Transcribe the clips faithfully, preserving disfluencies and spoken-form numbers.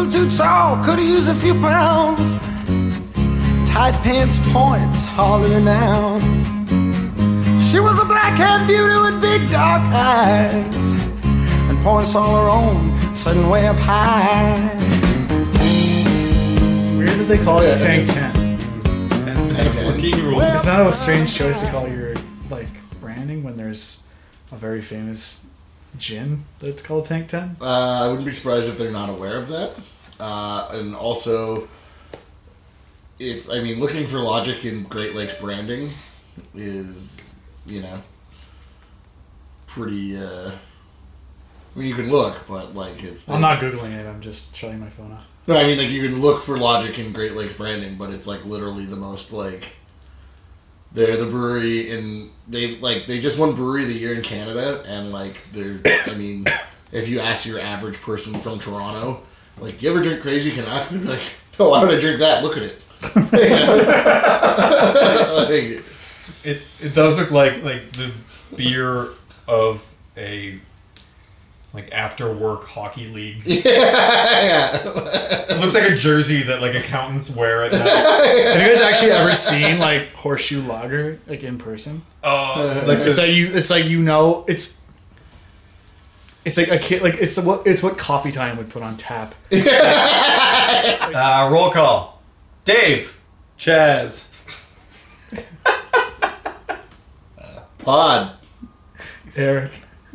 little too tall, could've used a few pounds. Tight pants points, hollering out. She was a black-haired beauty with big dark eyes and points all her own, sitting way up high. Weird that they call it Tank ten. And a fourteen-year-old. It's not a strange choice to call your like branding when there's a very famous gin that's called Tank ten. Uh, I wouldn't be surprised if they're not aware of that. Uh, and also, if I mean, looking for logic in Great Lakes branding is, you know, pretty. Uh, I mean, you can look, but like it's. I'm not googling it. I'm just shutting my phone off. No, I mean, like, you can look for logic in Great Lakes branding, but it's, like, literally the most, like... They're the brewery in... They, like, they just won Brewery of the Year in Canada, and, like, they're... I mean, if you ask your average person from Toronto, like, do you ever drink Crazy Canuck? They'd be like, oh, why would I drink that? Look at it. like, it it does look like, like, the beer of a... like after work hockey league. Yeah, yeah. It looks like a jersey that like accountants wear at night. Have you guys actually ever seen like Horseshoe Lager like in person? Oh, like it's like you, it's like you know, it's it's like a kid, like it's what it's what Coffee Time would put on tap. uh, roll call. Dave, Chaz, Pod, Eric.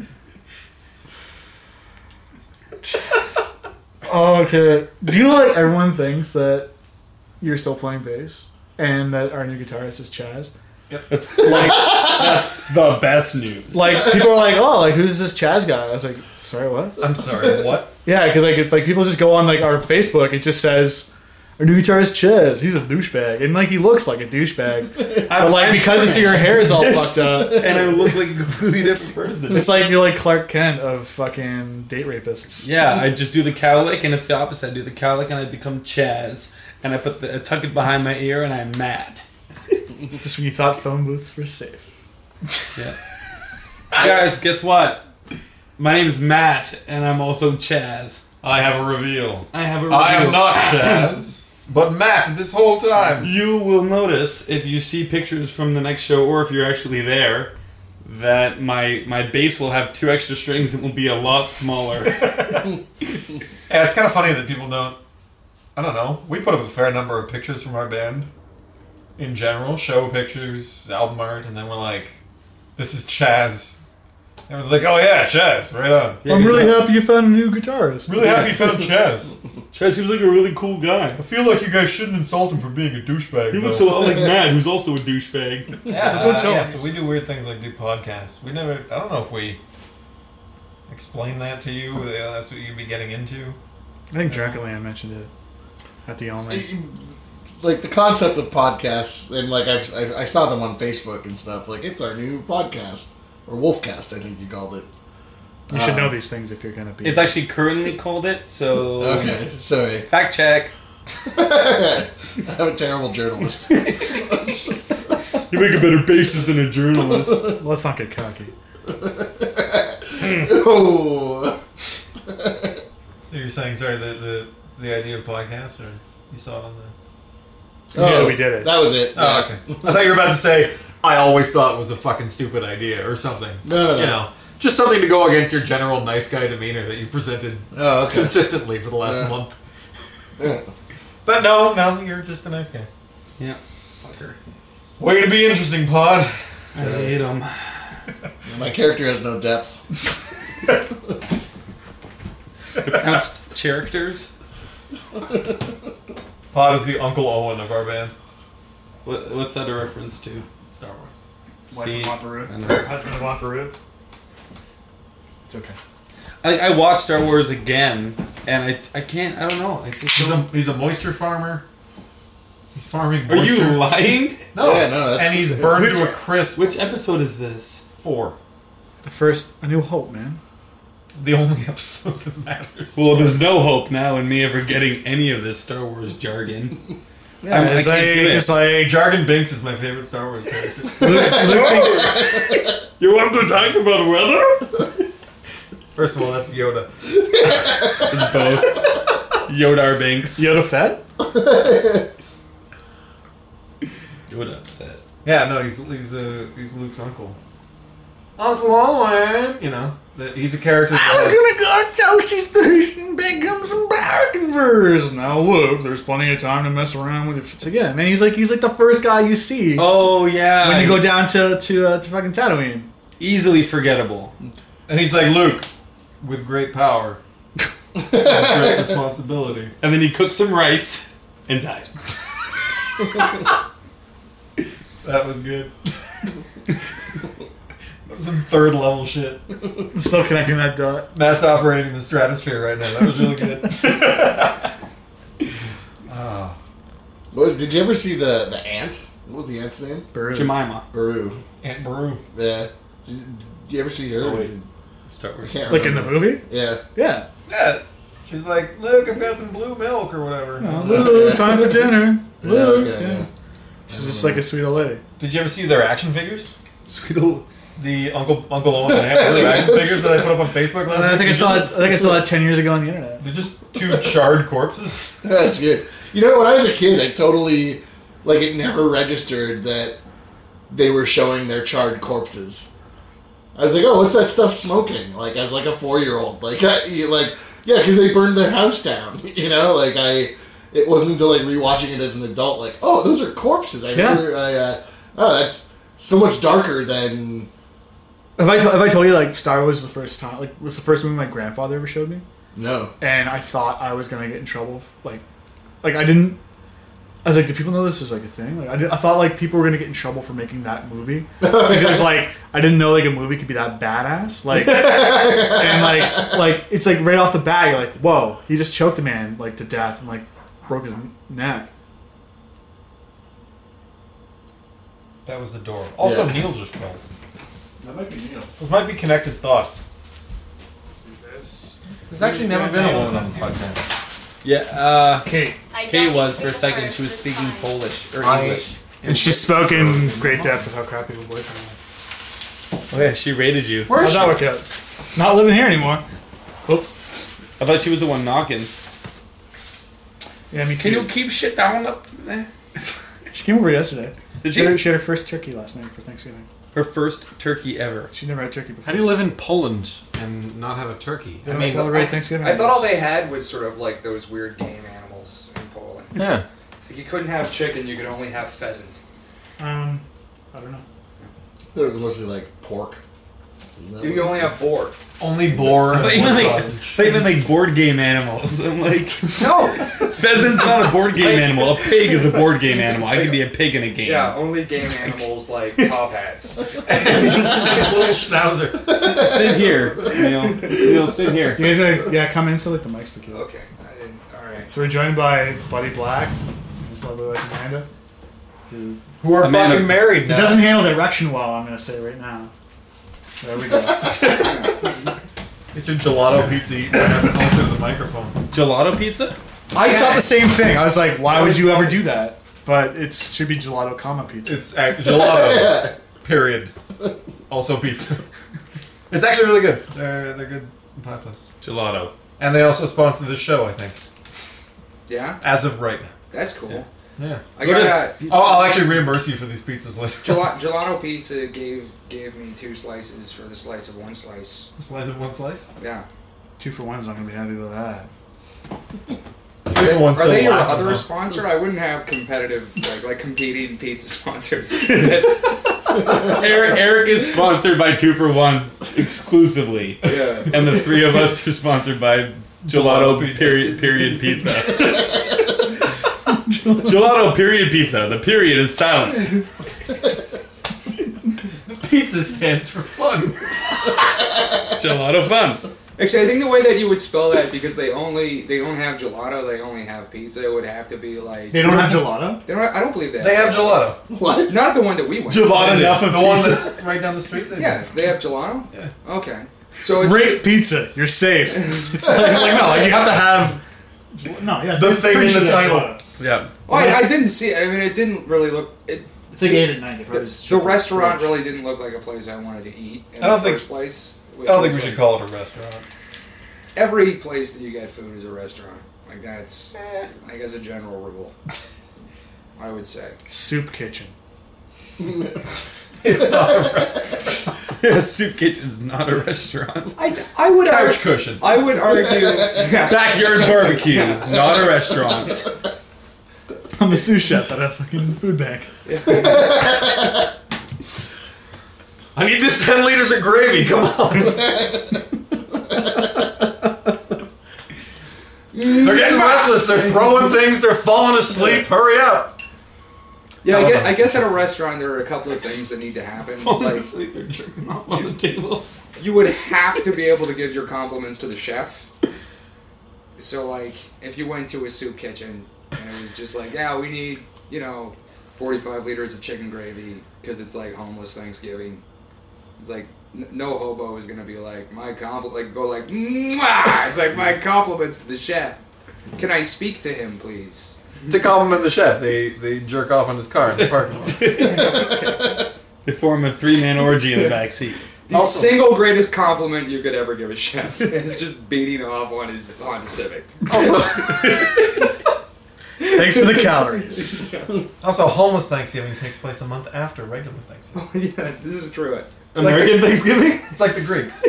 Oh, okay. Do you know like everyone thinks that you're still playing bass and that our new guitarist is Chaz? Yep. That's like that's the best news. Like people are like, oh, like who's this Chaz guy? I was like, sorry, what? I'm sorry, what? Yeah, because like if, like people just go on like our Facebook, it just says our new guitarist Chaz. He's a douchebag, and like he looks like a douchebag, but like because it's your hair is all fucked up, and I look like a completely different person. It's like you're like Clark Kent of fucking date rapists. Yeah, I just do the cowlick, and it's the opposite. I do the cowlick, and I become Chaz, and I put the I tuck it behind my ear, and I'm Matt. Just when you thought phone booths were safe. Yeah. Guys, guess what? My name's Matt, and I'm also Chaz. I have a reveal. I have a reveal. I am not Chaz, but Matt this whole time. You will notice if you see pictures from the next show, or if you're actually there, that my my bass will have two extra strings and will be a lot smaller. Yeah, it's kind of funny that people don't. I don't know. We put up a fair number of pictures from our band. In general, show pictures, album art, and then we're like, "This is Chaz." And we're like, "Oh yeah, Chaz, right on." Yeah, I'm really happy you found a new guitarist. Really happy you found Chaz. Chaz seems like a really cool guy. I feel like you guys shouldn't insult him for being a douchebag. He though. looks a lot like Matt, who's also a douchebag. Yeah, Good uh, choice. yeah. So we do weird things like do podcasts. We never. I don't know if we explain that to you. Uh, that's what you'd be getting into. I think Drunkenland mentioned it at the only. like the concept of podcasts, and like I've, I, I saw them on Facebook and stuff. Like it's our new podcast or Wolfcast, I think you called it. You should um, know these things if you're gonna be. It's actually currently called it, so... Okay, sorry. Fact check. I'm a terrible journalist. You make a better basis than a journalist. Let's not get cocky. Oh. So you're saying, sorry, the, the the idea of podcast, or you saw it on the... Yeah, we did it. That was it. Oh, yeah. okay. I thought you were about to say, I always thought it was a fucking stupid idea or something. No, no, no. You know, just something to go against your general nice guy demeanor that you presented Oh, okay. consistently for the last Yeah. month. Yeah. But no, now you're just a nice guy. Yeah. Fucker. Way to be interesting, Pod. I hate him. My character has no depth. Pronounced characters. Pod is the Uncle Owen of our band. What, what's that a reference to? Star Wars. See, Wife of Wamparoo. I know. Husband of Wamparoo. It's okay. I, I watched Star Wars again, and I, I can't, I don't know. I just He's a, don't... he's a moisture farmer. He's farming Are moisture. you lying? No. Yeah, no, that's- and he's burned Which- to a crisp. Which episode is this? Four. The first A New Hope, man. The only episode that matters. Well, there's no hope now in me ever getting any of this Star Wars jargon. Yeah, I'm- I it's, can't like, do it. it's like Jargon Binks is my favorite Star Wars character. Luke, Luke thinks, You want to talk about weather? First of all, that's Yoda. It's both. Yodar Binks. Yoda Fett? Yoda upset. Yeah, no, he's he's uh, he's Luke's uncle. Uncle Owen, you know, that he's a character. I was gonna go to Toshi Station and become some power converters. Now look, there's plenty of time to mess around with it. So yeah, man, he's like he's like the first guy you see Oh yeah. when you go down to to uh, to fucking Tatooine. Easily forgettable. And he's like, Luke, with great power, comes great responsibility. And then he cooked some rice and died. That was good. That was some third level shit. I'm still connecting that dot. Matt's operating in the stratosphere right now. That was really good. Oh. What was? Did you ever see the the ant? What was the ant's name? Bird. Jemima. Baru. Aunt Baru. Yeah. Did, did you ever see her? Oh, wait. Did- Star I Wars. can't Like in the remember. movie? Yeah. Yeah. Yeah. She's like, look, I've got some blue milk or whatever. Oh, Luke, time for dinner. Yeah, Luke. okay, yeah. yeah. She's just like a sweet old lady. Did you ever see their action figures? Sweet old. The Uncle Uncle Owen and Aunt Baru action figures that I put up on Facebook last I week? think I saw it. I think I saw that ten years ago on the internet. They're just two charred corpses. That's good. You know, when I was a kid, I totally like it never registered that they were showing their charred corpses. I was like, oh, what's that stuff smoking? Like as like a four year old, like I, you- like yeah, because they burned their house down. You know, like I. It wasn't until like rewatching it as an adult, like, oh, those are corpses. I Yeah. never. I, uh, oh, that's so much darker than. Have I, to- have I told you like Star Wars was the first time, like was the first movie my grandfather ever showed me, No. and I thought I was gonna get in trouble. Like, like I didn't. I was like, do people know this is like a thing? Like, I, did, I thought like people were gonna get in trouble for making that movie because it was like I didn't know like a movie could be that badass. Like, and like like it's like right off the bat you're like, whoa, he just choked a man like to death and like broke his neck. That was the door. Also, Yeah. Neil just called. That might be Neil. Those might be connected thoughts. There's actually never been a woman on the podcast. Yeah, uh, Kate. Kate was for a second. She was speaking Polish or I- English. And she spoke in great depth of how crappy her boyfriend was. Oh yeah, she rated you. Where is How'd she? that work out? Not living here anymore. Oops. I thought she was the one knocking. Yeah, me too. Can you keep shit down up there? She came over yesterday. Did She had, her, she? she had her first turkey last night for Thanksgiving. Her first turkey ever. She never had turkey before. How do you live in Poland and not have a turkey? They don't celebrate Thanksgiving. I thought all they had was sort of like those weird game animals in Poland. Yeah. So you couldn't have chicken, you could only have pheasant. Um, I don't know. It was mostly like pork. Isn't that You what- could only have boar. Only boar and I thought you meant pork like, sausage. I thought you meant like board game animals. I'm like, No! pheasant's not a board game animal. A pig is a board game animal. I can be a pig in a game. Yeah, only game animals like top hats. Little schnauzer. Sit here, Neil. Neil, sit here. You guys are, yeah, come in so like the mic's for you. Okay, I didn't. Alright. So we're joined by Buddy Black, his lovely wife Amanda, who Who are Amanda- fucking married he now. doesn't handle the erection well, I'm going to say right now. There we go. Get your gelato pizza eaten right as close to the microphone. Gelato pizza? I thought the same thing. I was like, why would you ever do that? But it should be gelato comma pizza. It's act- gelato. Period. Also pizza. It's actually really good. They're they're good in pie place. Gelato. And they also sponsor this show, I think, Yeah? as of right now. That's cool. Yeah. Yeah. I Go got Oh, I'll actually reimburse you for these pizzas later. Gelato, Gelato Pizza gave gave me two slices for the slice of one slice. A slice of one slice. Yeah. Two for one's not going to be happy with that. Three for one Are still they your laughing, other huh? sponsor? I wouldn't have competitive, like like competing pizza sponsors. That's, Eric, Eric is sponsored by Two for One exclusively, yeah. and the three of us are sponsored by Gelato Gelato pizza. period period pizza. Gelato period pizza. The period is silent. Pizza stands for fun. Gelato fun. Actually, I think the way that you would spell that, because they only they don't have gelato, they only have pizza. It would have to be like They don't have gelato? They don't. I don't believe they. They have gelato. What? Not the one that we went. Gelato enough of The one pizza. that's right down the street. They Yeah, they have gelato. Yeah. Okay. So it's, Great pizza. You're safe. It's like, like no, like you have to have. No, yeah, The I'm thing pretty in sure the they have title. gelato. Yeah. well, I, I didn't see it. I mean, it didn't really look. It, It's like eight at night. the, the restaurant really didn't look like a place I wanted to eat in I don't the think- first place. I don't think which we was should like- call it a restaurant. every place that you get food is a restaurant. Like that's, like as a general rule, I would say. Soup kitchen. It's not a restaurant. A soup kitchen's not a restaurant. I, I would Couch argue, cushion. I would argue. Yeah. Backyard barbecue, not a restaurant. I'm the sous chef at a fucking food bank. I need this ten liters of gravy. Come on. They're getting restless. They're throwing things. They're falling asleep. Hurry up. Yeah, I guess, I guess at a restaurant there are a couple of things that need to happen. Falling Like asleep, they're jerking off on the tables. you would have to be able to give your compliments to the chef. So like, if you went to a soup kitchen and it was just like, yeah, we need, you know, forty-five liters of chicken gravy because it's like homeless Thanksgiving. It's like n- no hobo is gonna be like my compl like go like mwah! It's like my compliments to the chef. Can I speak to him, please? To compliment the chef, they they jerk off on his car in the parking lot. They form a three-man orgy in the backseat. The Also- single greatest compliment you could ever give a chef is just beating off on his Honda Civic. Thanks for the calories. Also, homeless Thanksgiving takes place a month after regular Thanksgiving. Oh yeah, this is true. It's American like Thanksgiving? It's like the Greeks.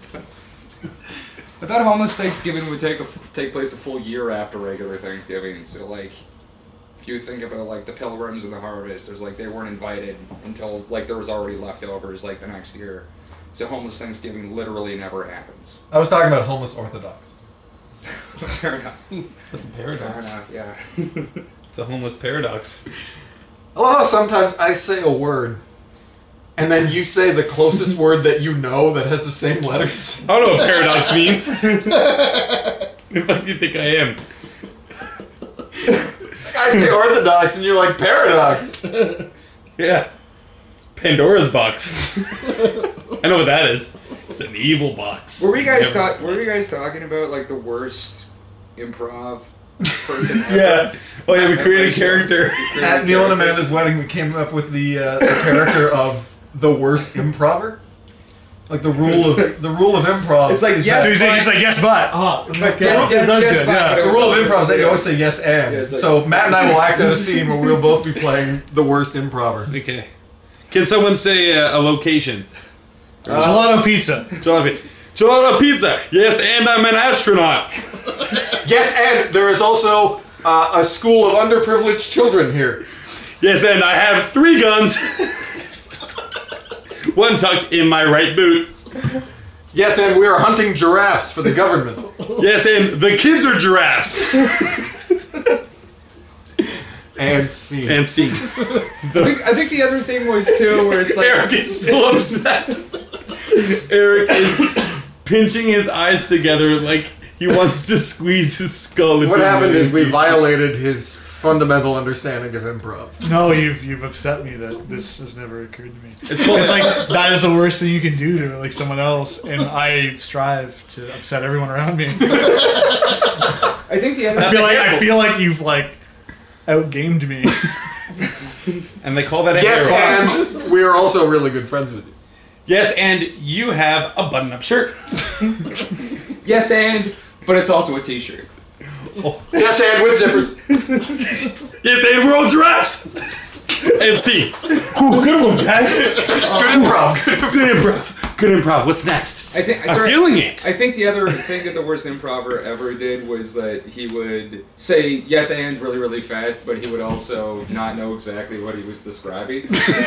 I thought homeless Thanksgiving would take a, take place a full year after regular Thanksgiving. So like, if you think about like the Pilgrims and the Harvest, there's like they weren't invited until like there was already leftovers like the next year. So homeless Thanksgiving literally never happens. I was talking about homeless Orthodox. Fair enough. That's a Fair paradox. enough. Yeah. It's a homeless paradox. I love how sometimes I say a word, and then you say the closest word that you know that has the same letters. I don't know what paradox means. Who the fuck do you think I am? I say Orthodox, and you're like paradox. Yeah. Pandora's box. I know what that is. It's an evil box. Were we guys Never- talk? Were we guys talking about like the worst improv person ever? Yeah. Oh yeah, we created a character. At Neil and Amanda's wedding, we came up with the, uh, the character of the worst improver. Like the rule of the rule of improv. It's like, is yes, that- He's like, he's like, yes, but. Oh, okay. yes, That's yes, good, yes, but- yeah. The rule of improv is that you always say yes and. Yeah, it's like- so Matt and I will act out a scene where we'll both be playing the worst improver. Okay. Can someone say uh, a location? Gelato pizza. Gelato Gelato pizza. Yes, and I'm an astronaut. Yes, and there is also uh, a school of underprivileged children here. Yes, and I have three guns. One tucked in my right boot. Yes, and we are hunting giraffes for the government. Yes, and the kids are giraffes. And scene. And Steve. I think, I think the other thing was too where it's like Eric is so upset. Eric is pinching his eyes together like he wants to squeeze his skull. What into happened the- is we violated his fundamental understanding of improv. No, you've you've upset me that this has never occurred to me. It's called It's like that is the worst thing you can do to like someone else, and I strive to upset everyone around me. I think the other I feel like I example. feel like you've like outgamed me. and they call that a Yes, arrow. and we are also really good friends with you. Yes, and you have a button-up shirt. yes and but it's also a T-shirt. Yes, and with zippers. Yes, and we're all giraffes. And see. Ooh, good one, guys. Good improv. Good improv. Good improv. What's next? I think I'm sorry, feeling it. I think the other thing that the worst improver ever did was that he would say yes and really really fast, but he would also not know exactly what he was describing.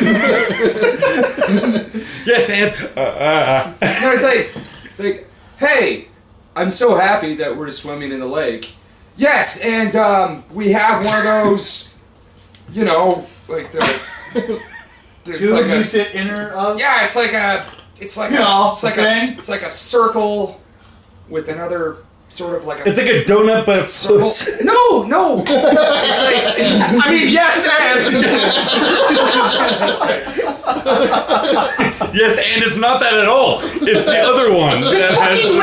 Yes, and uh, uh, uh. No, it's like it's like, hey, I'm so happy that we're swimming in the lake. Yes, and um, we have one of those, you know, like the. It's Dude, like you a, sit in or up? yeah, it's like a, it's like You a, know, it's like thing. a, it's like a circle with another sort of like a. It's like a donut, but it circle. floats. No, no. It's like I mean, yes, and. Yes, and it's not that at all. It's the other one. That Fucking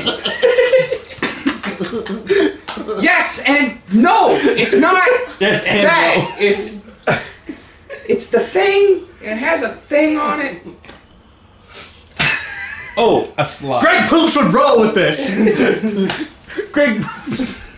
has, listen. Yes, and no, it's not yes, and that. It's it's the thing. It has a thing on it. Oh, a slide. Greg Poops would roll with this. Greg Poops.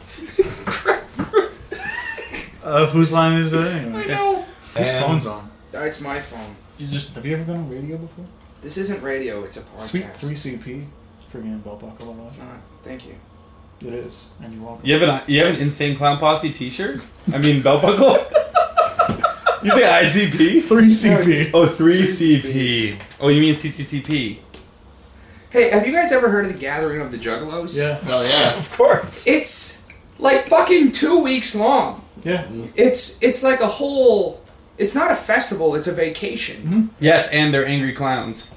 Uh, whose line is it anyway? I know. Whose And phone's on? That's my phone. You just Have you ever been on radio before? This isn't radio, it's a podcast. Sweet three C P. Friggin' belt buckle a It's lot. not. Thank you. It is, and you're welcome. You have an you have an Insane Clown Posse T-shirt? I mean belt buckle. You say I C P? Three C P. Oh, three C P. Oh, you mean C T C P? Hey, have you guys ever heard of the Gathering of the Juggalos? Yeah. Oh yeah. Of course. It's like fucking two weeks long. Yeah. It's it's like a whole. It's not a festival. It's a vacation. Mm-hmm. Yes, and they're angry clowns.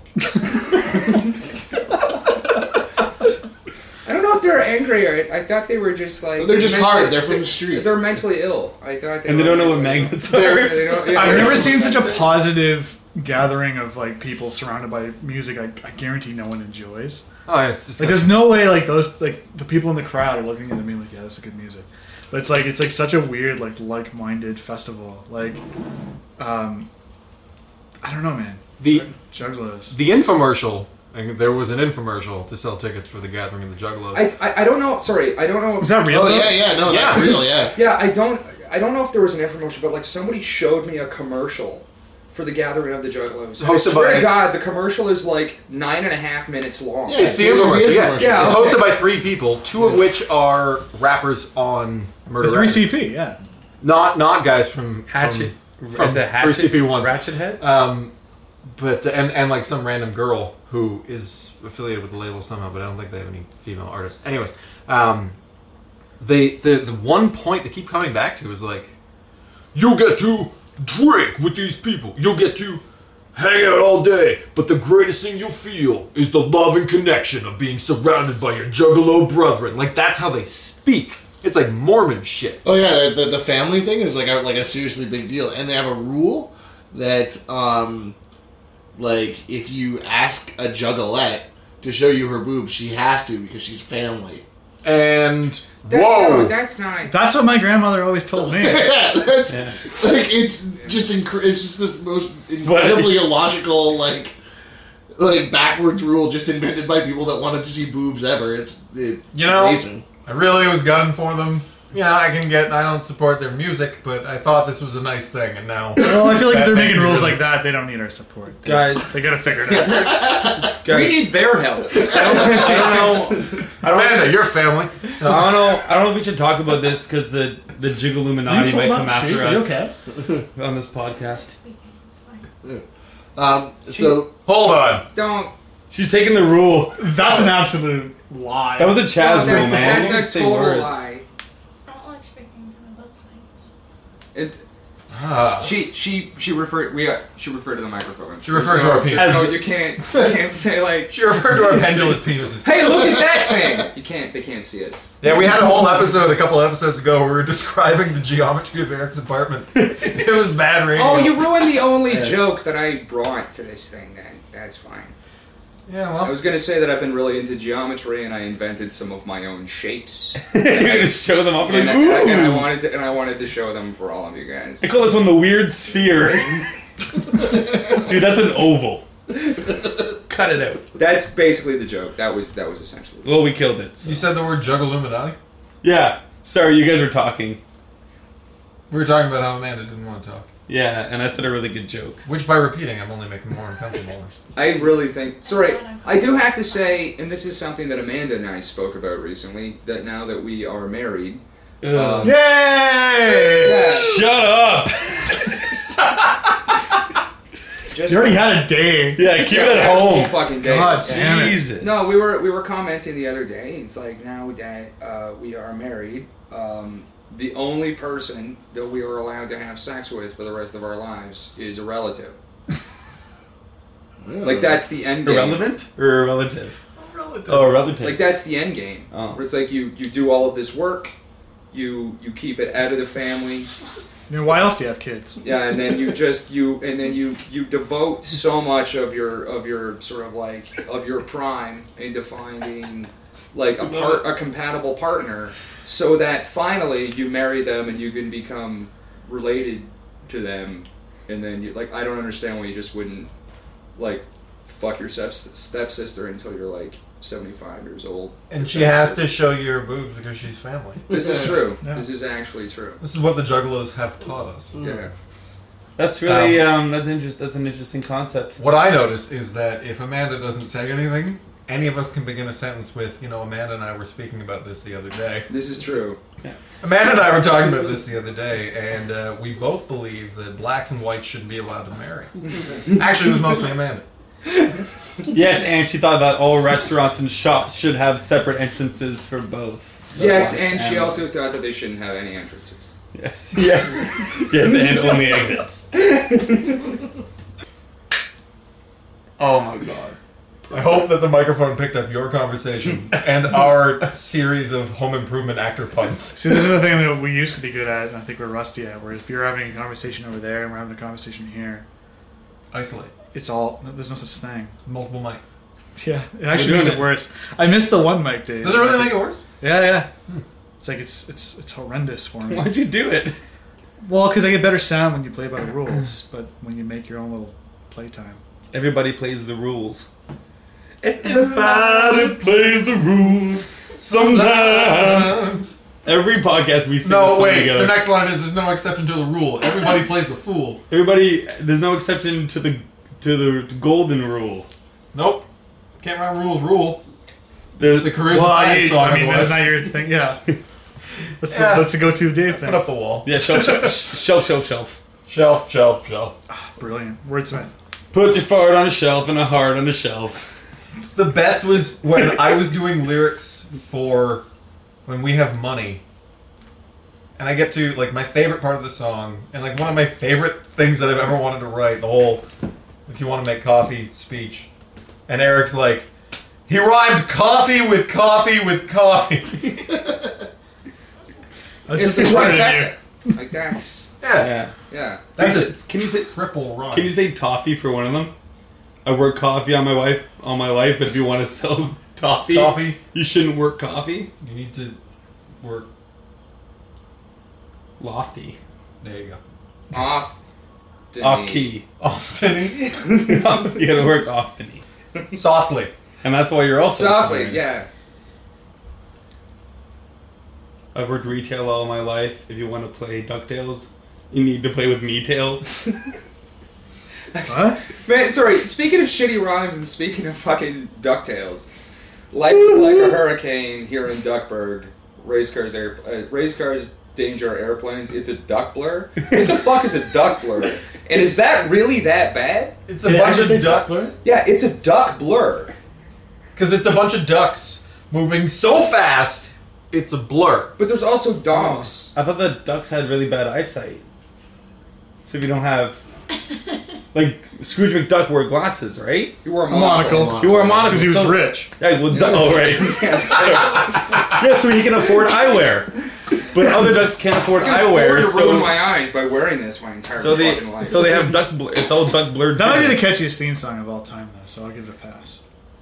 I don't know if they're angry or I thought they were just like. They're just mentally- hard. They're from the street. They're mentally ill. I thought they And they were don't know what mentally ill. magnets They're- are. they don't- yeah, I've they're- never seen such a positive gathering of like people surrounded by music. I, I guarantee no one enjoys. oh, yeah, it's just Like, there's no way like those like the people in the crowd are looking at me like, yeah, this is good music. But it's like it's like such a weird like like-minded festival. Like, um, I don't know, man. the Juggalos. the infomercial. And there was an infomercial to sell tickets for the Gathering of the Juggalos. I, I I don't know. Sorry, I don't know. If, Is that real? Oh though? yeah, yeah. No, that's Yeah. real. Yeah. Yeah, I don't. I don't know if there was an infomercial, but like somebody showed me a commercial for the Gathering of the Juggalos. And I Hosted swear by- to God, the commercial is like nine and a half minutes long. Yeah. it's the it's the infomercial. Yeah, infomercial. Yeah, it's okay. hosted by three people, two of which are rappers on Murder The three Records. C P. Yeah. Not not guys from Hatchet. From, from Is it Hatchet? three C P one. Ratchet Head? Um, but and and like some random girl who is affiliated with the label somehow, but I don't think they have any female artists. Anyways, um, they the the one point they keep coming back to is like, you'll get to drink with these people, you'll get to hang out all day, but the greatest thing you'll feel is the love and connection of being surrounded by your juggalo brethren. Like that's how they speak. It's like Mormon shit. Oh yeah, the, the family thing is like a, like a seriously big deal, and they have a rule that um, like if you ask a juggalette to show you her boobs, she has to because she's family. And That- whoa, no, that's not. That's what my grandmother always told me. Yeah, that's Yeah. like it's just inc- it's just this most incredibly illogical like like backwards rule just invented by people that wanted to see boobs ever. It's it's You know- amazing. I really was gunning for them. Yeah, I can get. I don't support their music, but I thought this was a nice thing, and now. Well, I feel like if That they're makes making me rules really- like that, they don't need our support. They, Guys. they gotta figure it out. We Guys, need their help. I don't, I don't know. I don't Amanda, know. your family. I don't know. I don't know if we should talk about this because the the Jiggaluminati might come after us on this podcast. Speaking, it's fine. Um, so Hold on. Don't. She's taking the rule. That's an absolute lie. That was a Chaz Oh, rule, that's, man. You that's can't a say total words. lie. I don't like speaking to those things. It, Ah. she she she referred we got she referred to the microphone. She referred to our penis. As- No, you can't you can't say like. She referred to our pendulous penises. Hey, look at that thing! You can't. They can't see us. Yeah, we had a whole episode a couple episodes ago where we were describing the geometry of Eric's apartment. It was bad radio. Oh, you ruined the only Yeah. joke that I brought to this thing. Then that's fine. Yeah, I well. was gonna say that I've been really into geometry and I invented some of my own shapes. You're gonna show them up and and, like, I, and I ooh. wanted to, and I wanted to show them for all of you guys. I call this one the weird sphere. Dude, that's an oval. Cut it out. That's basically the joke. That was that was essentially. Well, we killed it. so- You said the word Juggaluminati? Yeah. Sorry, you guys were talking. We were talking about how Amanda didn't want to talk. Yeah, and I said a really good joke. Which, by repeating, I'm only making more uncomfortable. I really think. Sorry, I do have to say, and this is something that Amanda and I spoke about recently. That now that we are married, um, Yay! yeah, Shut up! just You already had a day. Yeah, keep it Yeah, at whole home. fucking day. God Yeah. damn it. Jesus. No, we were we were commenting the other day. It's like now that uh, we are married, um, the only person that we are allowed to have sex with for the rest of our lives is a relative. Like that's the end game. Irrelevant or a relative? Oh, a relative. Like that's the end game. Oh. Where it's like you you do all of this work, you you keep it out of the family. I mean, why else do you have kids? Yeah, and then you just you and then you you devote so much of your of your sort of like of your prime into finding like a part a compatible partner, so that finally you marry them and you can become related to them, and then you like I don't understand why you just wouldn't like fuck your step stepsister until you're like seventy-five years old. And she has to show you her boobs because she's family. This is true. Yeah. This is actually true. This is what the Juggalos have taught us. Yeah. That's really um, that's interest. That's an interesting concept. What I notice is that if Amanda doesn't say anything, any of us can begin a sentence with, you know, Amanda and I were speaking about this the other day. This is true. Amanda and I were talking about this the other day, and uh, we both believe that blacks and whites shouldn't be allowed to marry. Actually, it was mostly Amanda. Yes, and she thought that all restaurants and shops should have separate entrances for both. Yes, Blacks and she whites. also thought that they shouldn't have any entrances. Yes, yes, yes, and only exits. Oh my god. I hope that the microphone picked up your conversation and our series of home improvement actor puns. See, this is the thing that we used to be good at, and I think we're rusty at, where if you're having a conversation over there and we're having a conversation here, Isolate. it's all, there's no such thing. Multiple mics. Yeah, it actually We're makes doing it it. worse. I missed the one mic days. Does it really make it worse? Yeah, yeah. It's like, it's it's it's horrendous for me. Why'd you do it? Well, because I get better sound when you play by the rules, but when you make your own little playtime. Everybody plays the rules. Everybody plays the rules sometimes. Every podcast we sing No, this song wait. together. The next line is there's no exception to the rule. Everybody plays the fool. Everybody, there's no exception to the to the golden rule. Nope. Can't rhyme rules rule. There's It's the charisma Well, I, Flag song. I mean, that's otherwise. not your thing. Yeah, that's, Yeah. The, that's the go-to Dave thing. Put up the wall. yeah, shelf, shelf, shelf, shelf, shelf. Shelf, shelf, shelf. Brilliant wordsmith. Put your fart on a shelf and a heart on a shelf. The best was when I was doing lyrics for When We Have Money. And I get to, like, my favorite part of the song, and, like, one of my favorite things that I've ever wanted to write, the whole if you want to make coffee speech. And Eric's like, he rhymed coffee with coffee with coffee. That's It's the disappointing in trifecta. Like that's Yeah. Yeah. yeah. That's Can a you say- can you say triple rhyme. can you say toffee for one of them? I work coffee on my wife all my life, but if you want to sell toffee, Toffee. you shouldn't work coffee. You need to work. Lofty, There you go. Off. off key. Often. You gotta work often, Softly. and that's why you're also Softly, smart. yeah. I've worked retail all my life. If you want to play DuckTales, you need to play with me tails. What? Man, sorry, speaking of shitty rhymes and speaking of fucking DuckTales, life is like a hurricane here in Duckburg. Race cars, air, uh, race cars, danger airplanes. It's a duck blur. What the fuck is a duck blur? And is that really that bad? It's a Did it bunch actually of say duck ducks. Yeah, it's a duck blur. Because it's a bunch of ducks moving so fast, it's a blur. But there's also dogs. I thought that ducks had really bad eyesight. So if you don't have, like Scrooge McDuck wore glasses, right? You wore a A monocle. monocle. He wore a monocle. Because he was so- rich. Yeah, well, du- oh right. Yeah, so he can afford eyewear, but other ducks can't afford I can afford eyewear. to So ruin my eyes by wearing this my entire so they fucking life. so they have duck. Bl- it's all duck blurred. That might be the vision. catchiest theme song of all time, though, so I'll give it a pass.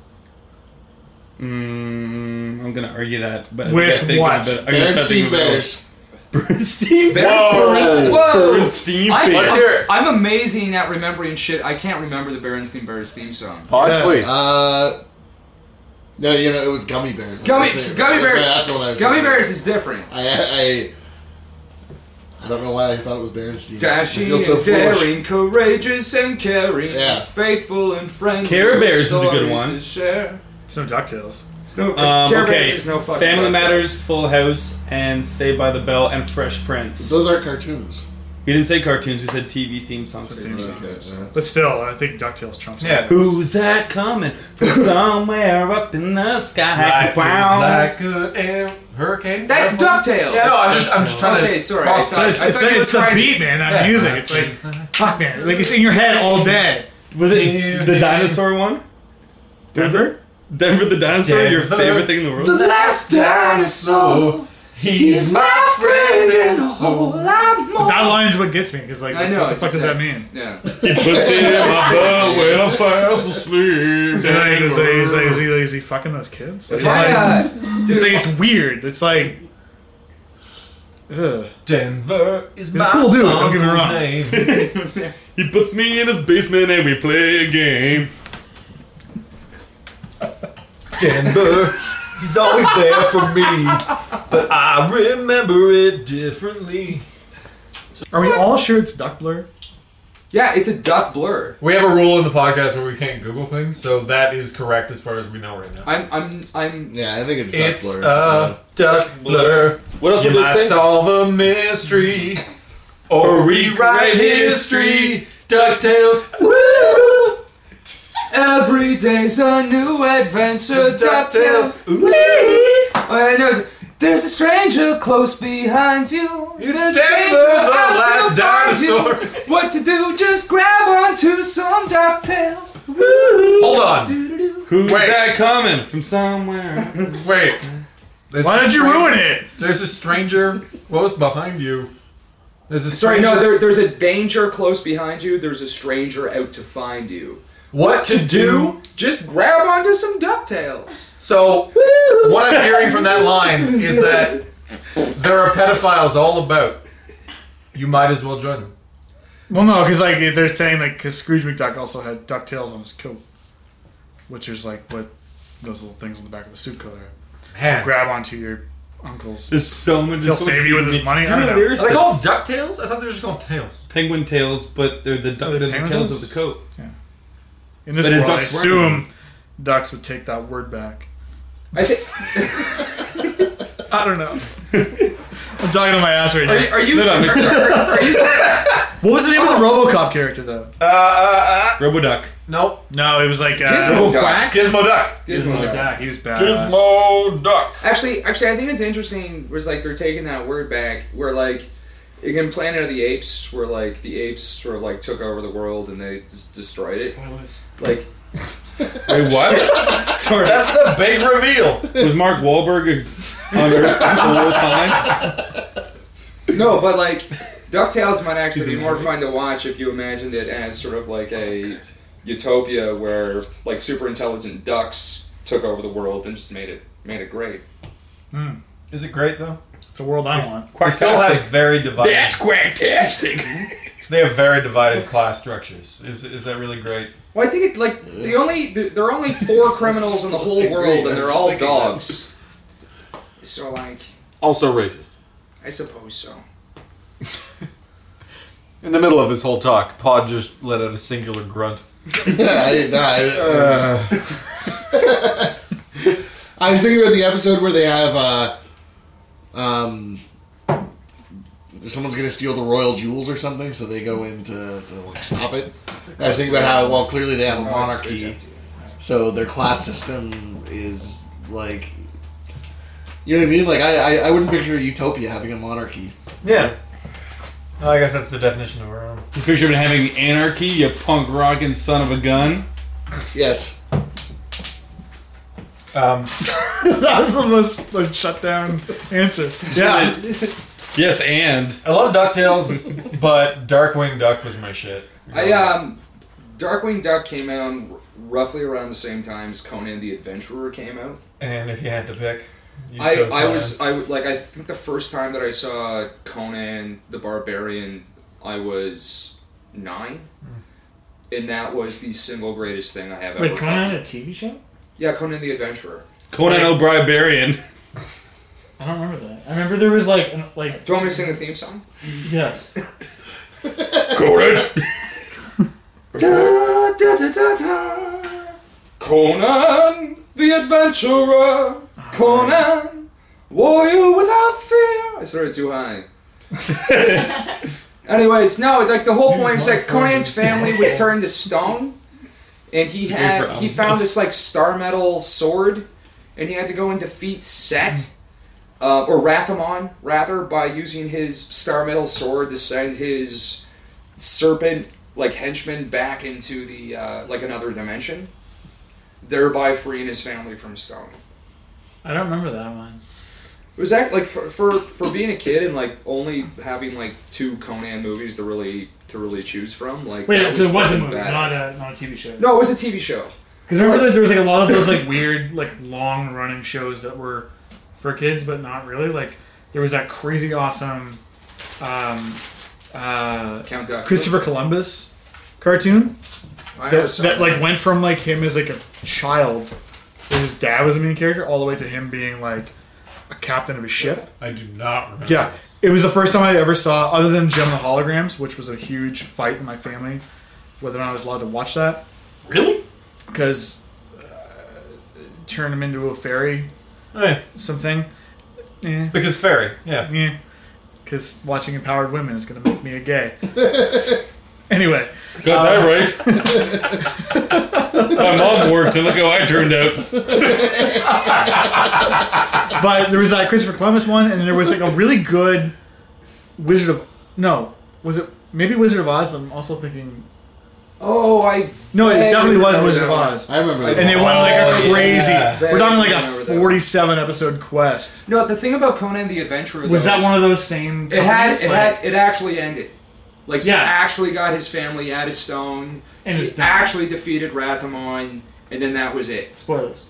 Mm, I'm gonna argue that, but With I'm gonna think what? of it- I'm gonna try to think Bernstein of it. Bears. Bernstein Bears. Whoa! Whoa! Bernstein I, Bears. Let's hear it. I'm amazing at remembering shit. I can't remember the Berenstain Bears theme song. Pod, Yeah. please. Uh, no, you know, it was Gummy Bears. Gummy- That's the- Gummy that's- Bears- That's what I was Gummy thinking. Bears is different. I, I, I don't know why I thought it was Berenstein. Dashing I feel so and foolish. daring, courageous and caring, Yeah. faithful and friendly. Care with Bears is a good stories one. to share. It's no DuckTales. It's no, Um, Care okay, Bears is no fucking Family DuckTales. Matters, Full House, and Saved by the Bell, and Fresh Prince. Those are cartoons. We didn't say cartoons. We said T V theme songs. That's what theme Okay, songs. uh, But still, I think DuckTales trumps Yeah. all those. Who's that coming from somewhere up in the sky? Life is Wow. like a air hurricane. That's DuckTales. Yeah, no, I'm just, I'm just trying Okay, to. sorry, I cross- thought- It's, I it's, you were it's the trying- beat, man, that Yeah. music. It's like, fuck, man. Like, it's in your head all day. Was it the dinosaur one? Denver? Denver the dinosaur, your Denver. favorite thing in the world? The last dinosaur. He's my friend and a whole lot more. That line's what gets me, because, like, I what, know, what the it's fuck does that upsetting. mean? Yeah. He puts it in my butt when I'm fast asleep. Is, it like, is, it, is, it, is, he, is he fucking those kids? Like, it's, like, Yeah. it's Dude, like, it's weird. It's like, ugh. Denver is He's a my cool dude, don't get me uncle's wrong. name. He puts me in his basement and we play a game. Denver, he's always there for me, but I remember it differently. Are we all sure it's Duck Blur? Yeah, it's a duck blur. We have a rule in the podcast where we can't Google things, so that is correct as far as we know right now. I'm, I'm, I'm. Yeah, I think it's Duck It's Blur. a duck blur. What else You would they might say? solve a mystery or rewrite history. DuckTales. Woo! Every day's a new adventure. DuckTales. Woo! And there's, there's a stranger close behind you. It's There's a Denver, stranger the out last to find you. dinosaur. What to do? Just grab onto some DuckTales. Hold on. Doo-doo-doo. Who's Wait. that coming from somewhere? Wait. There's Why a did you stranger- ruin it? There's a stranger. What was behind you? There's a Sorry, stranger. no, there, there's a danger close behind you. There's a stranger out to find you. What to do? Just grab onto some DuckTales. So, what I'm hearing from that line is that there are pedophiles all about. You might as well join them. Well, no, because like they're saying like because Scrooge McDuck also had DuckTales on his coat, which is like what those little things on the back of the suit coat are. Man. Grab onto your uncle's. There's so many. He'll so save many- you with his money? I You're don't a know. Are they lyricist. called DuckTales? I thought they were just called Tails. Penguin tails, but they're the, duck, Are they they're the penguin tails tails? of the coat. In this But in world, I Duck's assume ducks would take that word back. I think. I don't know. I'm talking to my ass right Are you? now. Are you? No, no, are, it's are, are you What was the name of the RoboCop character though? Uh, uh, uh. Roboduck. Nope. No, it was like uh, Gizmo Duck. Quack. Gizmo Duck. Gizmo Duck. Duck. He was badass. Gizmo Duck. Actually, actually, I think it's interesting. Was like they're taking that word back, where like in Planet of the Apes, where like the apes sort of like took over the world and they just destroyed it. Like, Wait, what? Sorry. That's the big reveal. Was Mark Wahlberg on Earth the whole time? no, but like DuckTales might actually He's be a more movie. fun to watch if you imagined it as sort of like a utopia where like super intelligent ducks took over the world and just made it made it great. Is it great though? It's a world I want. They still have very divided. quacktastic. They have very divided class structures. Is is that really great? Well, I think it like the only there there are only four criminals in the whole world and they're all dogs. So like, Also racist. I suppose so. In the middle of this whole talk, Pod just let out a singular grunt. I didn't know. I, Uh, I was thinking about the episode where they have, uh, um, someone's gonna steal the royal jewels or something, so they go in to, to like stop it. And I was thinking about how, well, clearly they have a monarchy, so their class system is like, you know what I mean? Like, I, I, I wouldn't picture a utopia having a monarchy. yeah. Well, I guess that's the definition of our own. You picture him having anarchy, you punk rockin' son of a gun? Yes. Um, That was the most like shut down answer. Yeah. Yes, and. I love DuckTales, but Darkwing Duck was my shit. I um, Darkwing Duck came out r- roughly around the same time as Conan the Adventurer came out. And if you had to pick, you I, chose I Conan. was I w- like I think the first time that I saw Conan the Barbarian, I was nine, and that was the single greatest thing I have ever. Wait, Conan found. had a T V show? Yeah, Conan the Adventurer. Conan O'Brien. I don't remember that. I remember there was like an, like Do you want me to sing the theme song? yes. Conan! Da, da, da, da, da. Conan the Adventurer. Conan, warrior without fear. I started too high. Anyways, no, like the whole point is that Conan's family was turned to stone, and he It's had great for he elves. found this like star metal sword, and he had to go and defeat Set, uh, or Rathamon rather, by using his star metal sword to send his serpent like henchman back into the uh, like another dimension, thereby freeing his family from stone. I don't remember that one. It was act like for, for for being a kid and like only having like two Conan movies to really to really choose from. Like Wait, that so it was a fucking movie, bad. not a not a T V show. No, it was a T V show. Because I remember that there was like a lot of those like weird like long running shows that were for kids, but not really. Like there was that crazy awesome um, uh, Count Duck. Christopher Columbus cartoon I never that, saw that like went from like him as like a child where his dad was the main character, all the way to him being like a captain of a ship. I do not remember. Yeah, this. it was the first time I ever saw, other than Gem and the Holograms, which was a huge fight in my family, whether or not I was allowed to watch that. Really? Because uh, turn him into a fairy, Hey, something. Yeah, because fairy. Yeah. yeah. Because watching empowered women is going to make me a gay. Anyway. Got that right. My mom worked, and look how I turned out. But there was that Christopher Columbus one, and there was like a really good Wizard of... No. Was it... Maybe Wizard of Oz, but I'm also thinking... Oh, I. No, it definitely was remember Wizard of that one. Oz. I remember that. And it went like Oh, a crazy... yeah. We're talking like a Remember that one. forty-seven episode quest. No, the thing about Conan the Adventurer Was though, that is one of those same It had. companies? It Like- had. It actually ended. Like Yeah. he actually got his family out of stone. And he it's done. actually defeated Rathamon, and then that was it. Spoilers.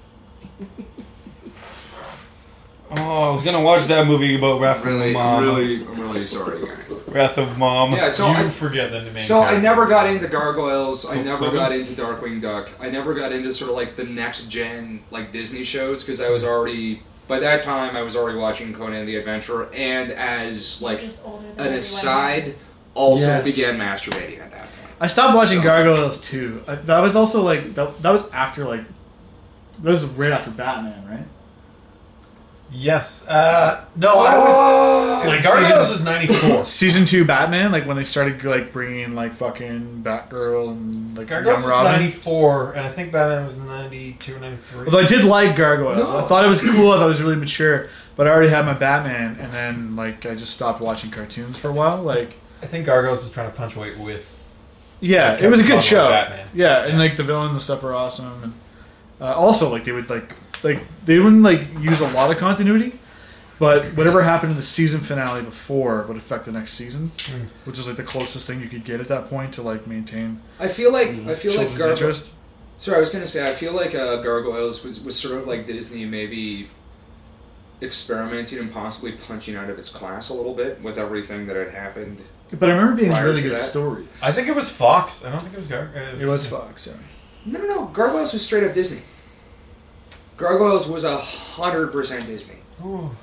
Oh, I was gonna watch that movie about Wrath Really, of Mom. really, I'm really sorry, guys. Wrath of Mom. Yeah, so you I, forget the main so I character. never got into Gargoyles. I Oh, never Clement? got into Darkwing Duck. I never got into sort of like the next gen like Disney shows because I was already by that time I was already watching Conan the Adventurer, and as like Just older than an everyone. aside, also Yes. began masturbating at that point. I stopped watching So- Gargoyles too. I, that was also like... That, that was after like... That was right after Batman, right? Yes. Uh, no, I was. Like Gargoyles season- was ninety-four. Season two Batman, like when they started like bringing in like fucking Batgirl and like Gargoyles Young was Robin. ninety-four, and I think Batman was ninety-two, ninety-three. Although I did like Gargoyles. No. I thought it was cool. I thought it was really mature. But I already had my Batman, and then like I just stopped watching cartoons for a while. Like, I think Gargoyles was trying to punch with. yeah, Like it was a Kevin good Conroy show. Batman. Yeah, and like the villains and stuff were awesome. And uh, also, like they would like like they wouldn't like use a lot of continuity, but whatever happened in the season finale before would affect the next season, Mm. which is like the closest thing you could get at that point to like maintain I feel like I feel like children's Gargoyles. interest. Sorry, I was gonna say I feel like uh, Gargoyles was, was sort of like Disney maybe experimenting and possibly punching out of its class a little bit with everything that had happened. But I remember being Prior really to good that. stories. I think it was Fox. I don't think it was Gargoyles. it was Fox. Yeah. No, no, no. Gargoyles was straight up Disney. Gargoyles was a hundred percent Disney. Ooh.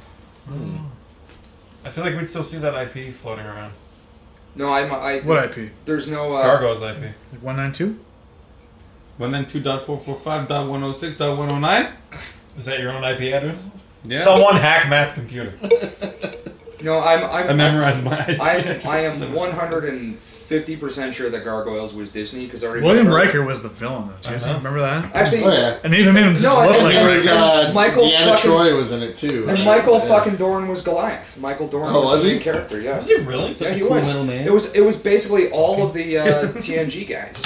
I feel like we'd still see that I P floating around. No, I'm. I. What I P? There's no. Uh, Gargoyles I P. Like one nine two? one ninety-two dot four forty-five dot one oh six dot one oh nine? Is that your own I P address? Yeah. Someone hack Matt's computer. No, I'm. I'm I memorized my I'm, I am one hundred fifty percent sure that Gargoyles was Disney because I already. William remember- Riker was the villain though. Do you I guys know. remember that? Actually, Oh yeah. And they even made him just No, I look think like he And was- Riker. uh, Michael Deanna fucking- Troy was in it too. and Michael fucking Dorn was Goliath. Michael Dorn Oh, was, was the he? main character. Yeah. Was he really? Yeah, he was. It was. It was basically all of the uh, T N G guys.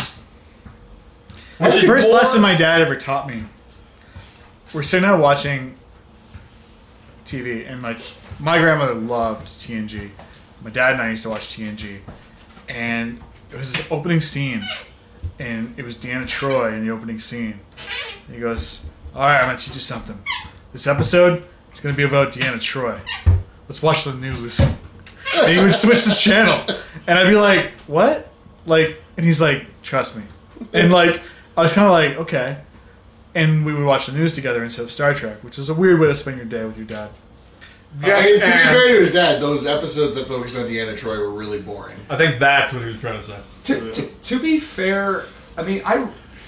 The Was he first more- lesson my dad ever taught me. We're sitting out watching T V, and like my grandmother loved T N G. My dad and I used to watch T N G, and it was this opening scene, and it was Deanna Troy in the opening scene. And he goes, "All right, I'm gonna teach you something. This episode is gonna be about Deanna Troy. Let's watch the news." And he would switch the channel, and I'd be like, "What?" Like, and he's like, "Trust me," and like. I was kind of like, okay. And we would watch the news together instead of Star Trek, which is a weird way to spend your day with your dad. Yeah, I mean, to be And- fair to his dad, those episodes that focused on Deanna Troy were really boring. I think that's what he was trying to say. To, to, to be fair, I mean, I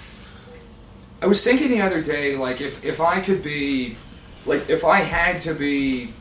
I was thinking the other day, like, if, if I could be, like, if I had to be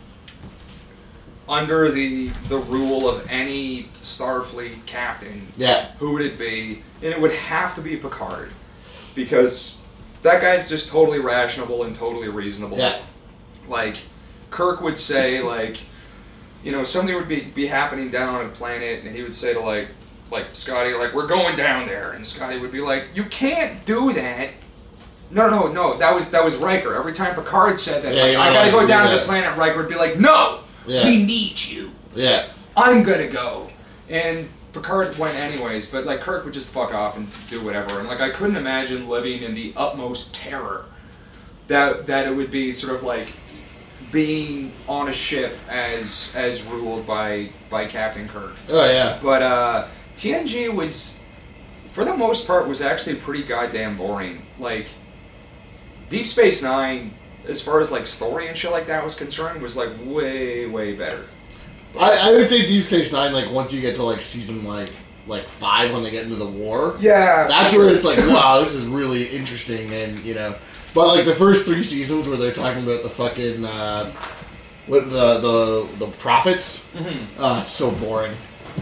under the the rule of any Starfleet captain, Yeah. who would it be? And it would have to be Picard, because that guy's just totally rational and totally reasonable. Yeah. Like, Kirk would say, like, you know, something would be, be happening down on a planet, and he would say to, like, like, Scotty, like, we're going down there. And Scotty would be like, you can't do that. No, no, no, that was that was Riker. Every time Picard said that, Yeah, like, you're I not gotta allowed go to down do to the that. planet, Riker would be like, no, Yeah. we need you. Yeah. I'm gonna go. And Picard went anyways, but like Kirk would just fuck off and do whatever. And like I couldn't imagine living in the utmost terror that that it would be sort of like being on a ship as as ruled by by Captain Kirk. Oh yeah. But uh, T N G was, for the most part, was actually pretty goddamn boring. Like, Deep Space Nine, as far as like story and shit like that was concerned, was like way way better. I, I would say Deep Space Nine, like once you get to like season like like five when they get into the war, Yeah, that's where it's like, wow, this is really interesting, and you know, but like the first three seasons where they're talking about the fucking uh, what the the the prophets, Mm-hmm. uh, it's so boring.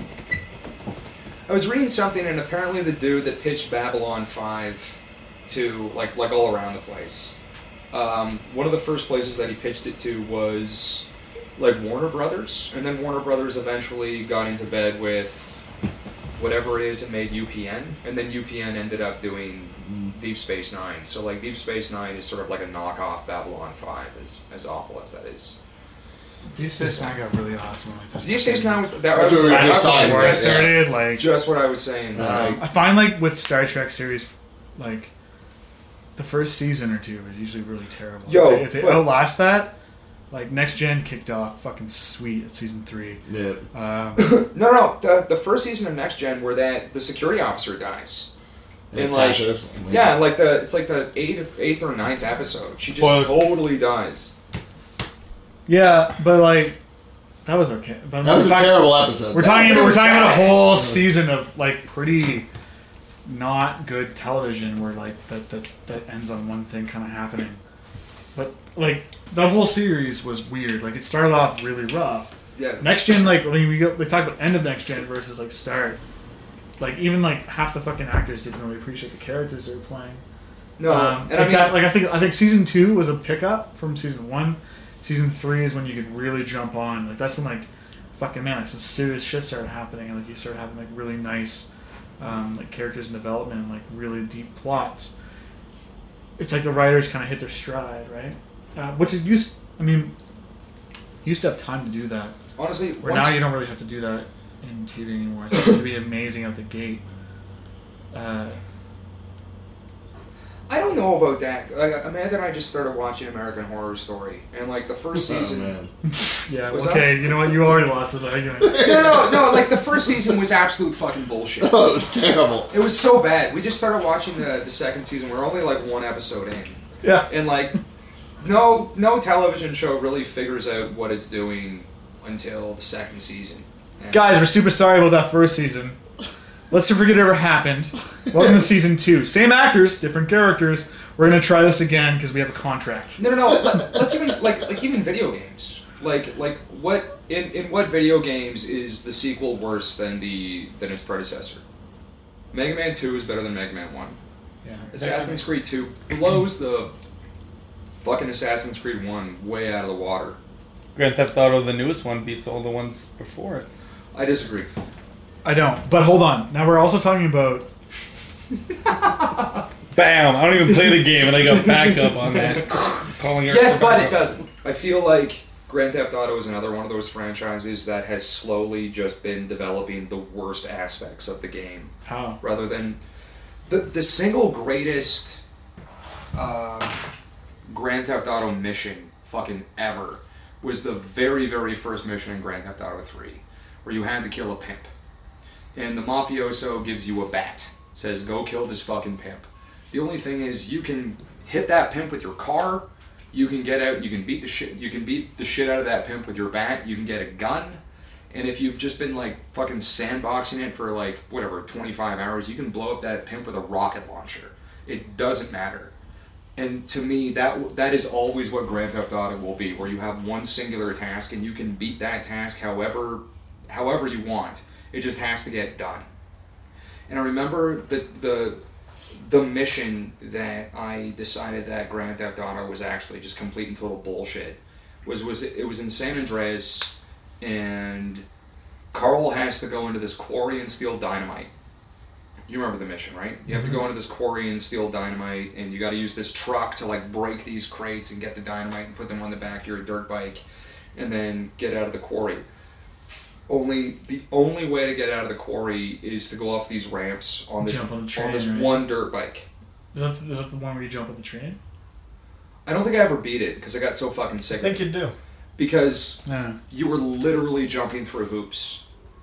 I was reading something, and apparently the dude that pitched Babylon five to like like all around the place. Um, one of the first places that he pitched it to was like Warner Brothers, and then Warner Brothers eventually got into bed with whatever it is that made U P N, and then U P N ended up doing Deep Space Nine. So like Deep Space Nine is sort of like a knockoff Babylon five, as as awful as that is. Deep Space Nine got really awesome. Like that. Deep Space Nine was that That's was what we were that's just what talking Where I about, started, like just what I was saying. Uh, like, I find like with Star Trek series, like the first season or two is usually really terrible. Yo, if they, if they but- outlast that, like Next Gen kicked off fucking sweet at season three. Yeah. Um, No, no, the the first season of Next Gen where that the security officer dies. And And like, Tasha, yeah, like the it's like the eighth eighth or ninth episode. She just Well, totally dies. yeah, but like that was okay. But that was we're a talking, terrible episode. we're That- talking, But it we're was talking about a badass. whole season of like pretty not good television where like that that, that ends on one thing kind of happening. But like the whole series was weird. Like it started off really rough. Yeah. Next Gen, like when we go, they talk about end of Next Gen versus like start. Like even like half the fucking actors didn't really appreciate the characters they were playing. No, Um, and like I mean, that, like I think I think season two was a pickup from season one. Season three is when you could really jump on. Like that's when like fucking man, like some serious shit started happening, and like you started having like really nice um, like characters in development, and, like really deep plots. It's like the writers kind of hit their stride, right? Uh, which is used. I mean, you used to have time to do that. honestly, Where once- now you don't really have to do that in T V anymore. It's have to be amazing out the gate. Uh, I don't know about that. Like Amanda and I just started watching American Horror Story, and like the first Oh, season. man. yeah, What's okay. You know what? You already lost this argument. No, no, no. Like the first season was absolute fucking bullshit. Oh, it was terrible. It was so bad. We just started watching the, the second season. We're only like one episode in, Yeah. and like no no television show really figures out what it's doing until the second season. And Guys, we're super sorry about that first season. Let's forget it ever happened. Welcome to season two. Same actors, different characters. We're gonna try this again because we have a contract. No, no, no. Let, let's even like like even video games. Like like what in, in what video games is the sequel worse than the than its predecessor? Mega Man Two is better than Mega Man One. Yeah. Assassin's Creed Two blows the fucking Assassin's Creed One way out of the water. Grand Theft Auto, the newest one, beats all the ones before it. I disagree. I don't. But hold on. Now we're also talking about. Bam! I don't even play the game, and I got backup on that. Calling it Yes, for but it backup. doesn't. I feel like Grand Theft Auto is another one of those franchises that has slowly just been developing the worst aspects of the game. How? Rather than the the single greatest uh, Grand Theft Auto mission fucking ever was the very very first mission in Grand Theft Auto three, where you had to kill a pimp, and the mafioso gives you a bat, says go kill this fucking pimp. The only thing is you can hit that pimp with your car, you can get out, you can beat the shit, you can beat the shit out of that pimp with your bat, you can get a gun. And if you've just been like fucking sandboxing it for like whatever twenty-five hours, you can blow up that pimp with a rocket launcher. It doesn't matter. And to me, that that is always what Grand Theft Auto will be, where you have one singular task and you can beat that task however however you want. It just has to get done. And I remember the the the mission that I decided that Grand Theft Auto was actually just complete and total bullshit was was it was in San Andreas. And Carl has to go into this quarry and steal dynamite. You remember the mission, right? You have to go into this quarry and steal dynamite, and you got to use this truck to like break these crates and get the dynamite and put them on the back of your dirt bike, and then get out of the quarry. Only the only way to get out of the quarry is to go off these ramps on this Jump on the train, this right? one dirt bike. Is that, is that the one where you jump on the train? I don't think I ever beat it because I got so fucking I sick. of think it. you do. Because Yeah. you were literally jumping through hoops.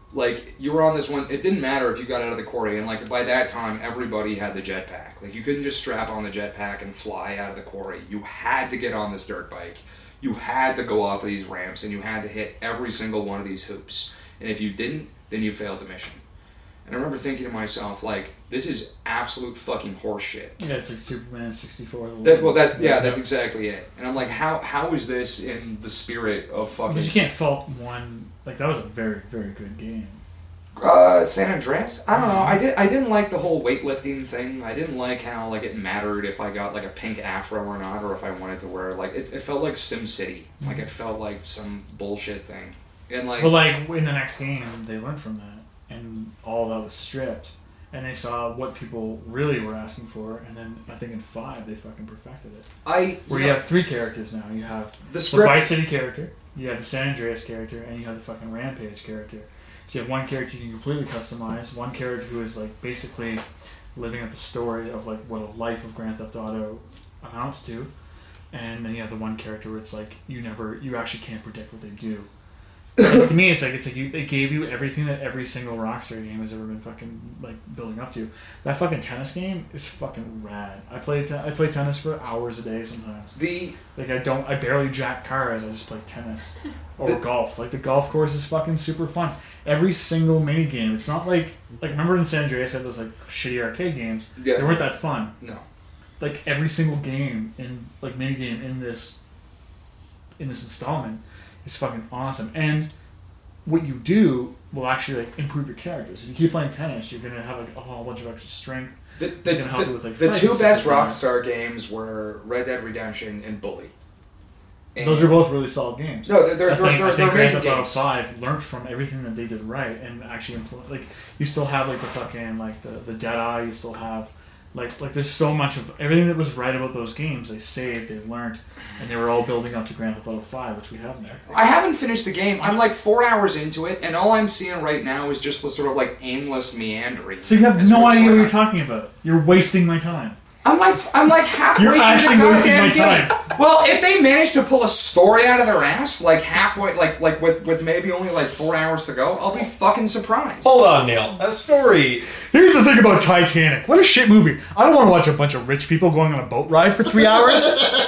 like you were on this one. It didn't matter if you got out of the quarry, and like by that time, everybody had the jetpack. Like you couldn't just strap on the jetpack and fly out of the quarry. You had to get on this dirt bike. You had to go off of these ramps, and you had to hit every single one of these hoops. And if you didn't, then you failed the mission. And I remember thinking to myself, like, this is absolute fucking horseshit. Yeah, it's like Superman sixty-four. That, well, that's yeah, that's exactly it. And I'm like, how how is this in the spirit of fucking? But you can't fault one. Like that was a very very good game. Uh, San Andreas? I don't know. I did. I didn't like the whole weightlifting thing. I didn't like how like it mattered if I got like a pink afro or not, or if I wanted to wear like it. It felt like Sim City. Like it felt like some bullshit thing. And like, But like in the next game, they learned from that, and all that was stripped, and they saw what people really were asking for, and then I think in five they fucking perfected it. I Where you you know, have three characters now. You have the the script. Vice City character, you have the San Andreas character, and you have the fucking Rampage character. So you have one character you can completely customize, one character who is like basically living out the story of like what a life of Grand Theft Auto amounts to, and then you have the one character where it's like you never, you actually can't predict what they do. To me, it's like it's like you, they gave you everything that every single Rockstar game has ever been fucking like building up to. That fucking tennis game is fucking rad. I play te- I play tennis for hours a day sometimes. The Like I don't, I barely jack cars. I just play tennis or The- golf. Like the golf course is fucking super fun. Every single mini game. It's not like like remember in San Andreas I had those like shitty arcade games. Yeah. They weren't that fun. no. Like every single game in like mini game in this in this installment is fucking awesome. And what you do will actually like improve your characters. If you keep playing tennis, you're gonna have like a whole bunch of extra strength. The, It's the, gonna help the, you with, like, the fights two and best stuff like that. Rockstar games were Red Dead Redemption and Bully. And Those are both really solid games. no, they're they're I they're, think, they're, I think they're Grand amazing Theft Auto games. Five learned from everything that they did right and actually implement. Like you still have like the fucking like the the Deadeye. You still have like like there's so much of everything that was right about those games. They saved, they learned, and they were all building up to Grand Theft Auto Five, which we have now. I haven't finished the game. I'm like four hours into it, and all I'm seeing right now is just the sort of like aimless meandering. So you have That's no what's idea what going you're on. talking about. You're wasting my time. I'm like I'm like halfway You're through actually the wasting goddamn my game. time. Well, if they manage to pull a story out of their ass, like halfway, like like with with maybe only like four hours to go, I'll be fucking surprised. Hold on, Neil. A story. Here's the thing about Titanic. What a shit movie. I don't want to watch a bunch of rich people going on a boat ride for three hours.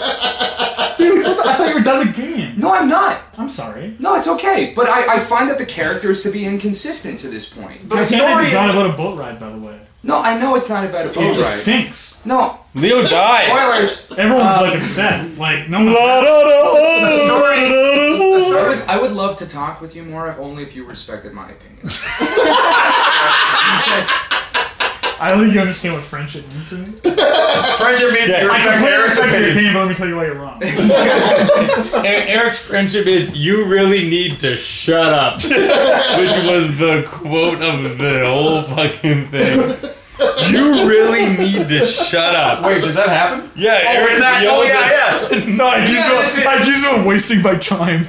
Dude, I thought you were done the game. No, I'm not. I'm sorry. No, it's okay. But I, I find that the characters to be inconsistent to this point. But the Titanic is story- not about a boat ride, by the way. No, I know it's not about a boat It ride. sinks. No. Leo dies. Spoilers. Everyone's Um, like upset. Like, no one's The story. I would, I would love to talk with you more, if only if you respected my opinions. I don't think you understand what friendship means to me. Friendship means Yeah. you I respect completely Eric's respect your opinion. opinion, but let me tell you why you're wrong. E- Eric's friendship is you really need to shut up, which was the quote of the whole fucking thing. You really need to shut up. Wait, does that happen? Yeah, Eric that, yelled oh at- yeah, yeah. No, I accuse Yeah, that's him. it. I accuse him of wasting my time.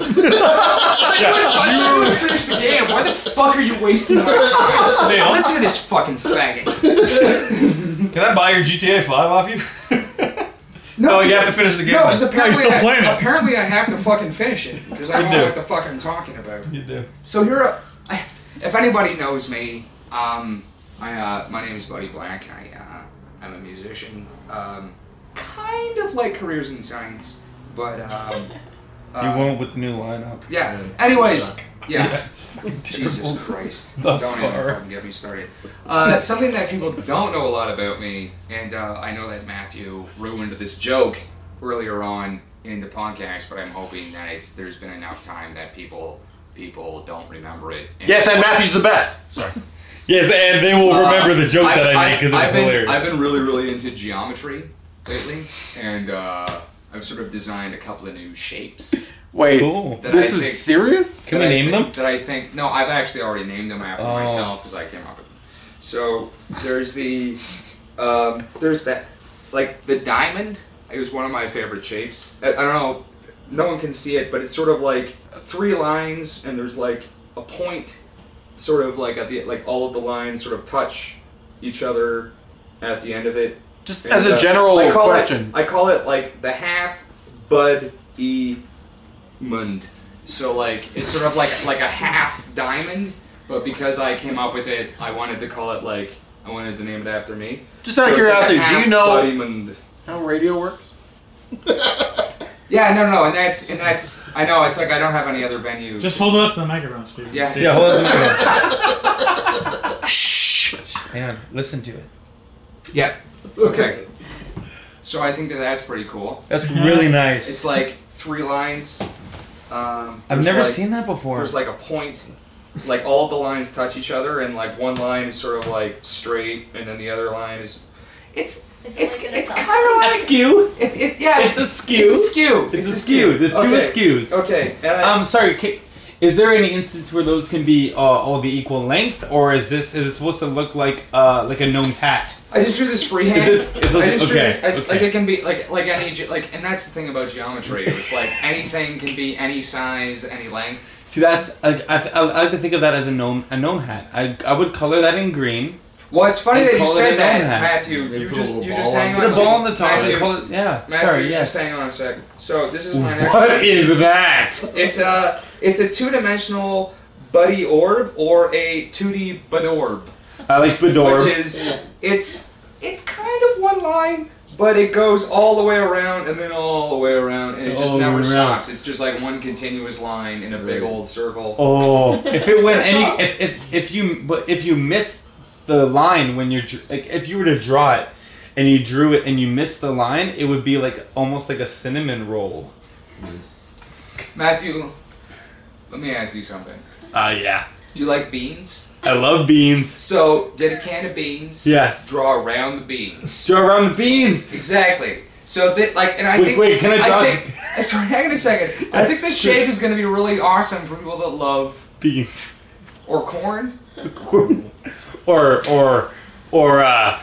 You finish the game. Why the fuck are you wasting my time? Neil, Listen to this fucking faggot. can I buy your G T A five off you? No, Oh, you have to finish the game. No, because then. apparently, still I, playing it. apparently I have to fucking finish it because I You don't do. know what the fuck I'm talking about. You do. So here, are, if anybody knows me, um, I, uh, my name is Buddy Black. I, uh, I'm a musician. Um, kind of like careers in science, but um, uh, You won't with the new lineup. Yeah. Yeah, Anyways, suck. yeah. it's fucking Jesus terrible. Christ. Thus don't even far. fucking get me started. Uh, something that people don't know a lot about me, and uh, I know that Matthew ruined this joke earlier on in the podcast, but I'm hoping that it's, there's been enough time that people people don't remember it. Yes, and Matthew's the best. Sorry. Yes, and they will remember the joke Uh, that I I've- made because it was I've been, hilarious. I've been really, really into geometry lately, and uh, I've sort of designed a couple of new shapes. Wait, Cool. That this I is think- serious? Can that we I name think- them? That I think no, I've actually already named them after Oh. myself because I came up with them. So there's the um, there's that like the diamond. It was one of my favorite shapes. I, I don't know, no one can see it, but it's sort of like three lines, and there's like a point, sort of like at the like all of the lines sort of touch each other at the end of it. Just And, as a uh, general I call question. It, I call it like the half Bud E Mund. So like it's sort of like like a half diamond, but because I came up with it, I wanted to call it like I wanted to name it after me. Just out of So it's like curiosity, a do you half know Buddymund. how radio works? Yeah, no, no, and that's and that's. I know it's like I don't have any other venues. Just hold it up to the microphone, Steve. Yeah. See Yeah, it. hold on. Shh. Hang on. Listen to it. Yeah. Okay. So I think that that's pretty cool. That's really nice. It's like three lines. Um, I've there's never like- seen that before. There's like a point, like all the lines touch each other, and like one line is sort of like straight, and then the other line is. It's Is it it's like an it's Excel kind of a like skew. it's it's yeah It's a skew. It's a skew. It's a skew. There's two Okay. skews. Okay. And I, Um, sorry. Ca is there any instance where those can be uh, all the equal length, or is this is it supposed to look like uh, like a gnome's hat? I just drew this freehand. Is this- is this- I just drew okay, this, I, okay. Like it can be like like any ge- like, and that's the thing about geometry. It's like anything can be any size, any length. See, that's I, I, I like to think of that as a gnome a gnome hat. I, I would color that in green. Well, it's funny And that you call it said a that, gnome hat. Matthew. They You put a just little you ball just on hang it. on. Put a to- ball on the top Matthew, and call it yeah. Matthew, sorry, you yes. just hang on a second. So this is my next. What is that? It's a it's a two dimensional buddy orb or a two D budorb, I like Bedor. which is it's it's kind of one line, but it goes all the way around and then all the way around, and it just All the never way around. stops. It's just like one continuous line in a big Right. old circle. Oh, if it went any, if, if if you but if you missed the line when you're dr- like if you were to draw it and you drew it and you missed the line, it would be like almost like a cinnamon roll. Matthew, let me ask you something. Uh yeah. Do you like beans? I love beans. So get a can of beans. Yes. Draw around the beans. Draw around the beans. Exactly. So that like, and I Wait, think. wait, can I draw think, sorry, hang on a second. I think this shape is going to be really awesome for people that love Beans. or corn. or or or uh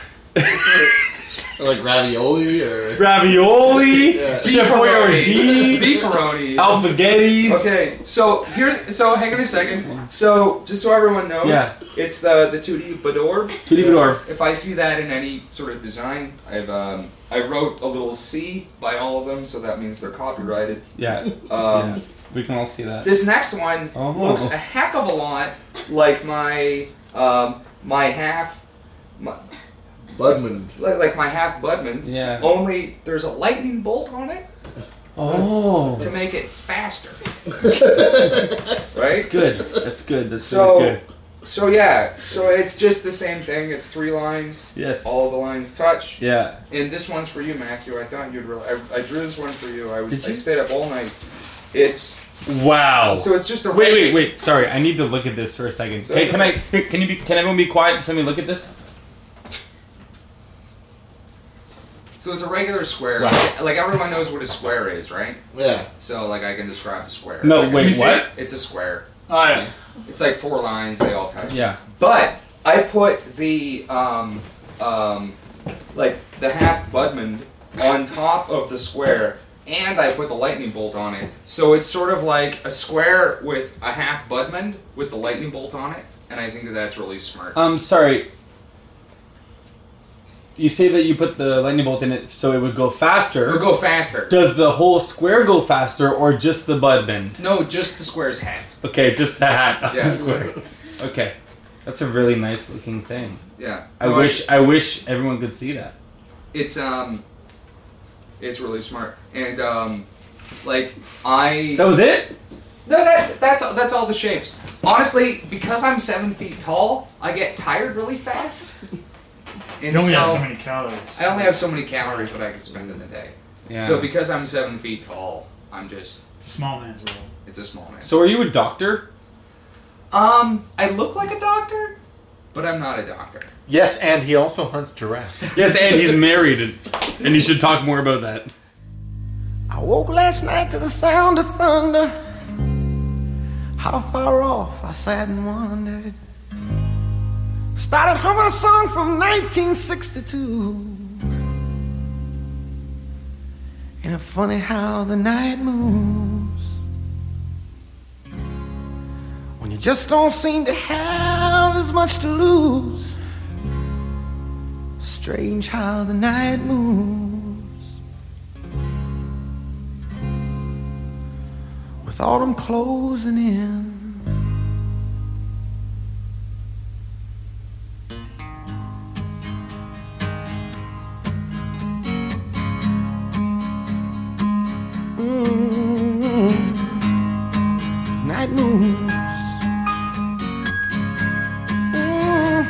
Like ravioli or ravioli, Yeah. chef boyardee, beefaroni. alphagettis. Okay, so here's so hang on a second. So just so everyone knows, Yeah. it's the the two D Bador. Tutti Bedor. If I see that in any sort of design, I've um, I wrote a little C by all of them, so that means they're copyrighted. Yeah. Um, yeah. We can all see that. This next one Oh. looks a heck of a lot like my um, my half my, Budman. like, like my half Budman. Yeah. Only there's a lightning bolt on it Oh. to make it faster. Right? That's good. That's good. That's So really good. so yeah, so it's just the same thing. It's three lines. Yes. All the lines touch. Yeah. And this one's for you, Matthew. I thought you'd really. I, I drew this one for you. I was. Did I you? stayed up all night. It's Wow. so it's just a Wait, regu- wait, wait. Sorry, I need to look at this for a second. So Okay, it's can I? Can you be? Can everyone be quiet? Just let me look at this. So it's a regular square. Wow. Like, like everyone knows what a square is, right? Yeah. So like I can describe the square. No, Like, wait, it's- what? It's a square. Oh yeah. It's like four lines. They all touch. Yeah. But I put the um um like the half Budman on top of the square, and I put the lightning bolt on it. So it's sort of like a square with a half Budman with the lightning bolt on it, and I think that that's really smart. Um, sorry. You say that you put the lightning bolt in it so it would go faster. It would go faster. Does the whole square go faster or just the bud bend? No, just the square's hat. Okay, just the hat of Yeah. the square. Okay. That's a really nice looking thing. Yeah. I No, wish I wish everyone could see that. It's um, it's really smart, and um, like I. That was it? No, that, that's that's all the shapes. Honestly, because I'm seven feet tall, I get tired really fast. And You only so, have so many calories. I only have so many calories that I can spend in a day. Yeah. So because I'm seven feet tall, I'm just It's a small man's world. it's a small man. So are you a doctor? Um, I look like a doctor, but I'm not a doctor. Yes, and he also hunts giraffes. Yes, and he's married, and, and you should talk more about that. I woke last night to the sound of thunder. How far off I sat and wondered. Started humming a song from nineteen sixty-two. Ain't it funny how the night moves when you just don't seem to have as much to lose? Strange how the night moves with autumn closing in. night moves. Mm.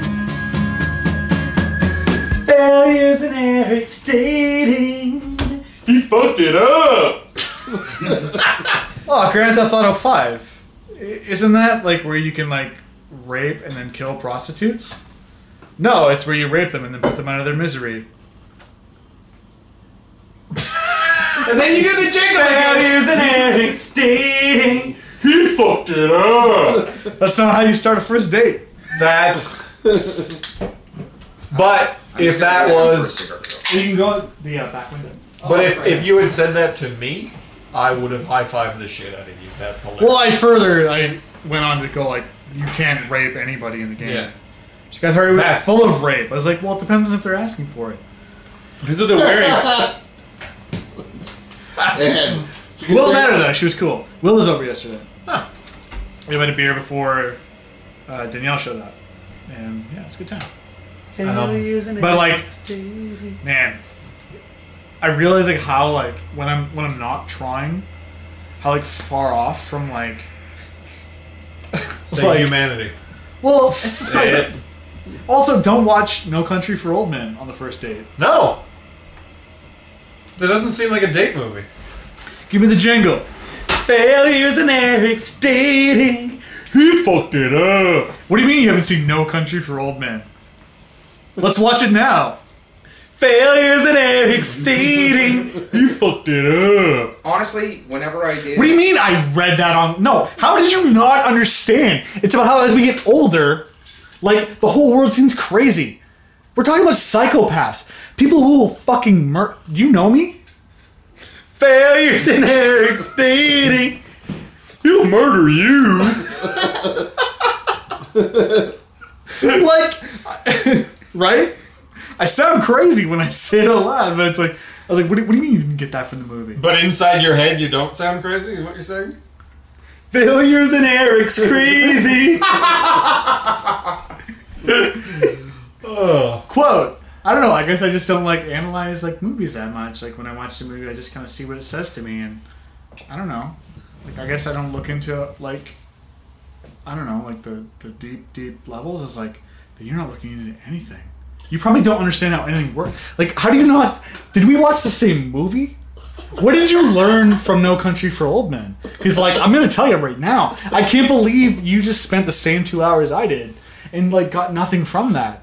Failures in Eric's dating. He fucked it up. Oh, Grand Theft Auto five. I- Isn't that like where you can like rape and then kill prostitutes? No, it's where you rape them and then put them out of their misery. And then you do the jingle again. Failures in Eric's dating. He fucked it up. That's not how you start a first date. That's. But if that was, You can go out the uh, back window. but if if you had said that to me, I would have high fived the shit out of you. That's hilarious. Well, I further I went on to go like you can't rape anybody in the game. Yeah. You guys heard it was That's- full of rape. I was like, well, it depends on if they're asking for it. This is the wearing. And Will met her though. She was cool. Will was over yesterday. Huh. We had a beer before uh, Danielle showed up, and yeah, it's a good time. Um, But like, man, I realize like how like when I'm when I'm not trying, how like far off from like. say like- humanity. Well, it's just Say like. it. Also, don't watch No Country for Old Men on the first date. No. That doesn't seem like a date movie. Give me the jingle. Failures in Eric's dating. He fucked it up. What do you mean you haven't seen No Country for Old Men? Let's watch it now. Failures in Eric's dating. He fucked it up. Honestly, whenever I did, What do you mean I read that on... No, how did you not understand? It's about how as we get older, like, the whole world seems crazy. We're talking about psychopaths. People who will fucking mur... Do you know me? Failures in Eric's dating. He'll murder you. Like... right? I sound crazy when I say it out loud, but it's like... I was like, what do, what do you mean you didn't get that from the movie? But inside your head, you don't sound crazy. Is what you're saying? Failures in Eric's crazy. Oh. Quote. I don't know. I guess I just don't like analyze like movies that much. Like when I watch the movie, I just kind of see what it says to me, and I don't know. Like I guess I don't look into like I don't know, like the the deep deep levels. Is like that you're not looking into anything. You probably don't understand how anything works. Like how do you not? Did we watch the same movie? What did you learn from No Country for Old Men? He's like, I'm gonna tell you right now. I can't believe you just spent the same two hours I did and like got nothing from that.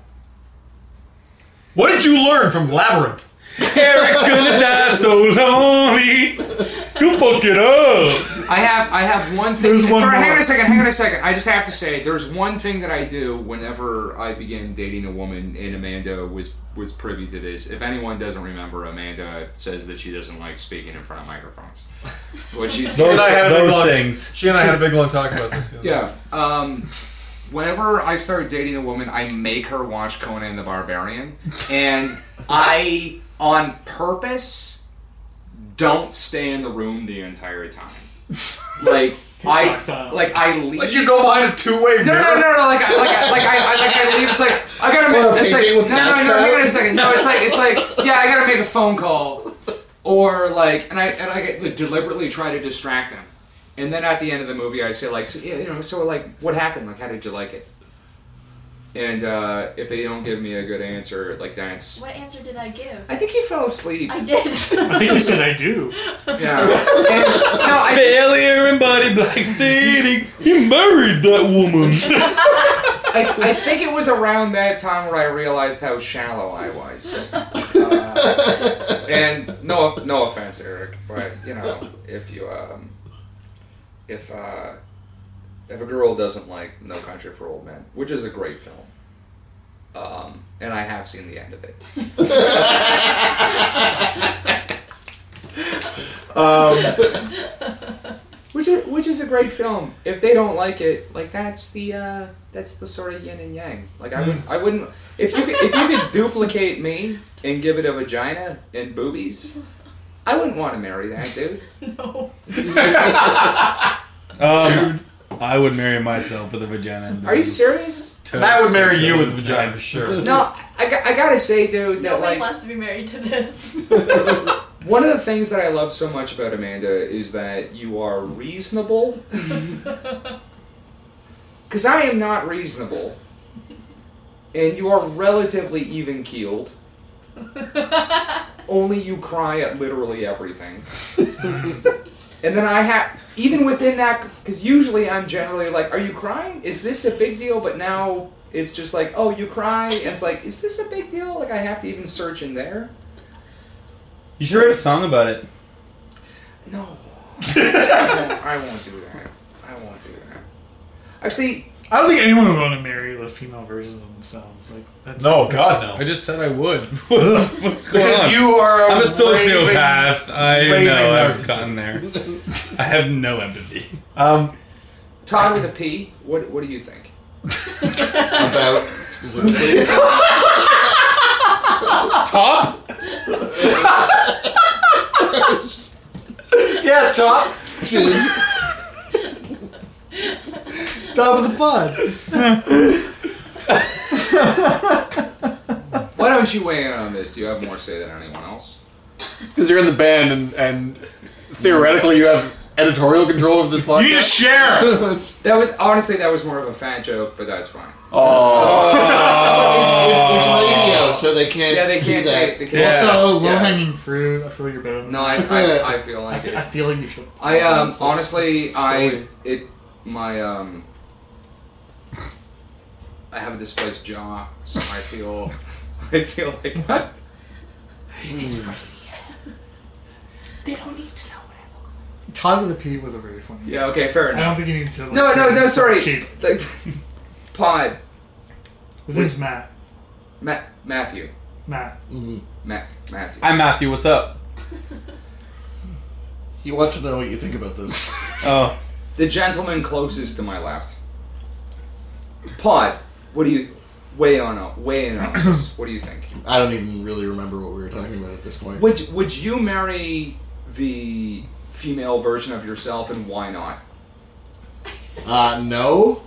What did you learn from Labyrinth? Eric's gonna die so lonely. You fuck it up. I have I have one thing. There's one Sorry, hang more. on a second. Hang on a second. I just have to say, there's one thing that I do whenever I begin dating a woman, and Amanda was was privy to this. If anyone doesn't remember, Amanda says that she doesn't like speaking in front of microphones. What she's She and I had a big those long- things. She and I had a big long talk about this. the other Yeah. Um, whenever I start dating a woman, I make her watch Conan the Barbarian, and I, on purpose, don't stay in the room the entire time. Like I, talk silent. like I leave. Like you go behind a two-way mirror. No, no, no, no! Like, I, like, I, like, I, I, like, I leave. It's like I gotta make. What, a It's like painting no, with no, no, Natch no. Hang on a Crowd? second. No, it's like, it's like, yeah, I gotta make a phone call, or like, and I, and I get, like, deliberately try to distract them, and then at the end of the movie, I say like, so, yeah, you know, so like, what happened? Like, how did you like it? And uh, if they don't give me a good answer, like that's, What answer did I give? I think you fell asleep. I did. I think you said I do. Yeah. And, no, I. Failure in Buddy Black's dating. He married that woman. I, I think it was around that time where I realized how shallow I was. Uh, and no, no offense, Eric, but you know, if you, um, if uh, if a girl doesn't like No Country for Old Men, which is a great film, um, and I have seen the end of it. um, Which is, which is a great film. If they don't like it, like that's the uh, that's the sort of yin and yang. Like I would I wouldn't if you could, if you could duplicate me and give it a vagina and boobies, I wouldn't want to marry that dude. No. Um, I would marry myself with a vagina. And Are you serious? That would marry you with a vagina for sure. No, I, got- I gotta say, dude, that Nobody like wants to be married to this. One of the things that I love so much about Amanda is that you are reasonable. Because I am not reasonable. And you are relatively even-keeled. Only you cry at literally everything. And then I have, even within that, because usually I'm generally like, are you crying? Is this a big deal? But now it's just like, oh, you cry? And it's like, is this a big deal? Like I have to even search in there? You should write a song about it. No. I, won't, I won't do that. I won't do that. Actually... I don't think anyone would want to marry the female versions of themselves. Like that's No, that's, God, no. I just said I would. What's, what's going Because on? you are a I'm a raving- sociopath. I raving know I've narcissist. gotten there. I have no empathy. Um, Todd with a P, what, what do you think? About specifically. Top? yeah, Top. top of the pod. Why don't you weigh in on this? Do you have more say than anyone else? Because you're in the band and, and theoretically you have editorial control of this podcast. You need to share. That was, honestly, that was more of a fat joke, but that's fine. Oh. it's, it's, it's radio, so they can't Yeah, they see can't that. say, they can't Yeah. Also, yeah. low hanging fruit. I feel like you're better than No, me. I, I, I feel I, like fe- it. I feel like you should. I um That's- honestly that's I silly. it my um I have a displaced jaw, so I feel I feel like it's right. They don't need to know what I look like. Todd with a P was a very funny. Yeah, okay, fair I enough. don't think you need to. Like, No, no, no, sorry. Cheap. Like, Pod, His name's Matt. Ma- Matthew, Matt. Mhm. Ma- Matthew. I'm Matthew. What's up? He wants to know what you think about this. Oh. The gentleman closest to my left. Pod, what do you weigh on uh, weigh in on this? What do you think? I don't even really remember what we were talking about at this point. Would would you marry the female version of yourself, and why not? Uh, no.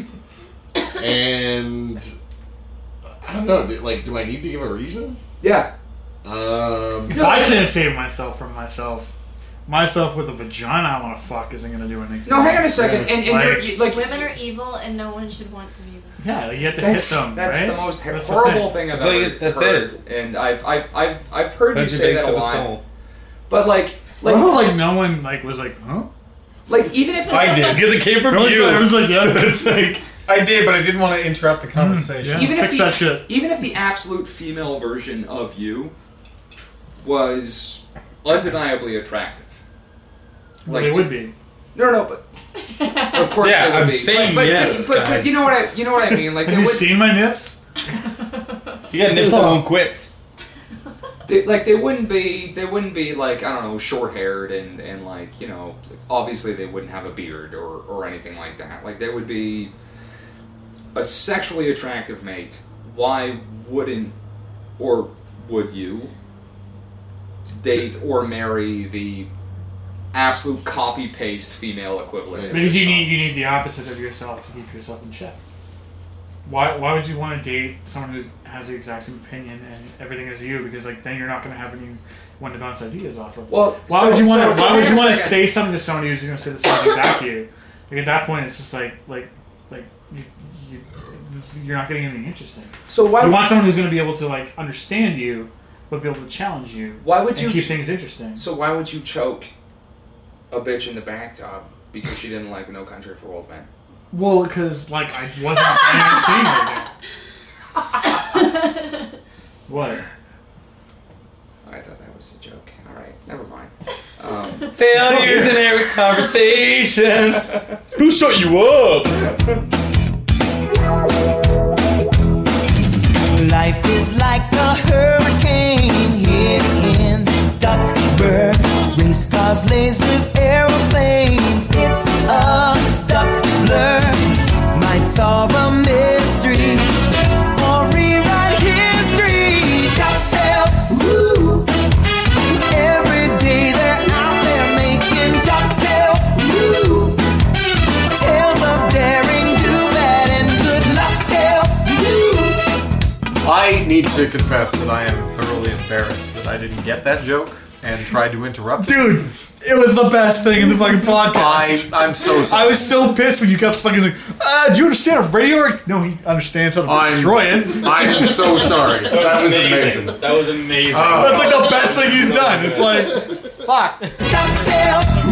And I don't know. do- Like, do I need to give a reason? Yeah. Um, If I can't save myself from myself, myself with a vagina I want to fuck isn't gonna do anything. No, hang on a second. Yeah. And, and Like- you're, you, like Women are evil and no one should want to be them. Yeah, like you have to that's hit them. that's right? the most That's the horrible thing. thing I've That's ever like- that's heard. And I've I've I've I've heard you Country say bakes that a for the lot. soul. But like Like, like like no one like was like, huh? like even if I did because it came from Everyone's you. like, everyone's like, yeah. So it's like I did, but I didn't want to interrupt the conversation. Yeah. even if Fix the, that shit. even if the absolute female version of you was undeniably attractive. Well, they to- would be. No, no, but of course Yeah, they would I'm be. saying but, but, yes, but, but, guys. you know what I you know what I mean? Like Have they you would, seen my nips? you got nips that won't quit. they, like they wouldn't be they wouldn't be like I don't know short haired and and like you know obviously they wouldn't have a beard or or anything like that. Like they would be a sexually attractive mate. Why wouldn't or would you date or marry the absolute copy paste female equivalent? of Because you yourself? need you need the opposite of yourself to keep yourself in check. Why why would you want to date someone who has the exact same opinion and everything as you? Because like then you're not going to have anyone to bounce ideas off of. Well, Why so- would you want to? so- so Why would wait you a want to second. say something to somebody who's going to say the same thing back to you? Like at that point, it's just like like like you, you you're not getting anything interesting. So why You would, want someone who's going to be able to like understand you, but be able to challenge you. why would and you keep things interesting? So why would you choke a bitch in the bathtub because she didn't like No Country for Old Men? Well, because like I wasn't planning on seeing her again. What? I thought that was a joke. All right, never mind. Um, Failures in Eric's conversations. Who shut you up? Life is like a hurricane here in Duckburg. Race cars, lasers, aeroplanes. It's a duck blur. Might solve a mystery or rewrite history. DuckTales, woo. Every day they're out there making DuckTales, woo. Tales of daring, do bad, and good luck tales, woo. I need to confess that I am thoroughly embarrassed that I didn't get that joke. and tried to interrupt. Dude, it was the best thing in the fucking podcast. I, I'm so sorry. I was so pissed when you kept fucking like, uh, do you understand a radio? Rec-? No, he understands how to I'm- destroy it. I'm so sorry. That was amazing. That was amazing. Oh. That's like the best thing he's done. It's like, fuck. DuckTales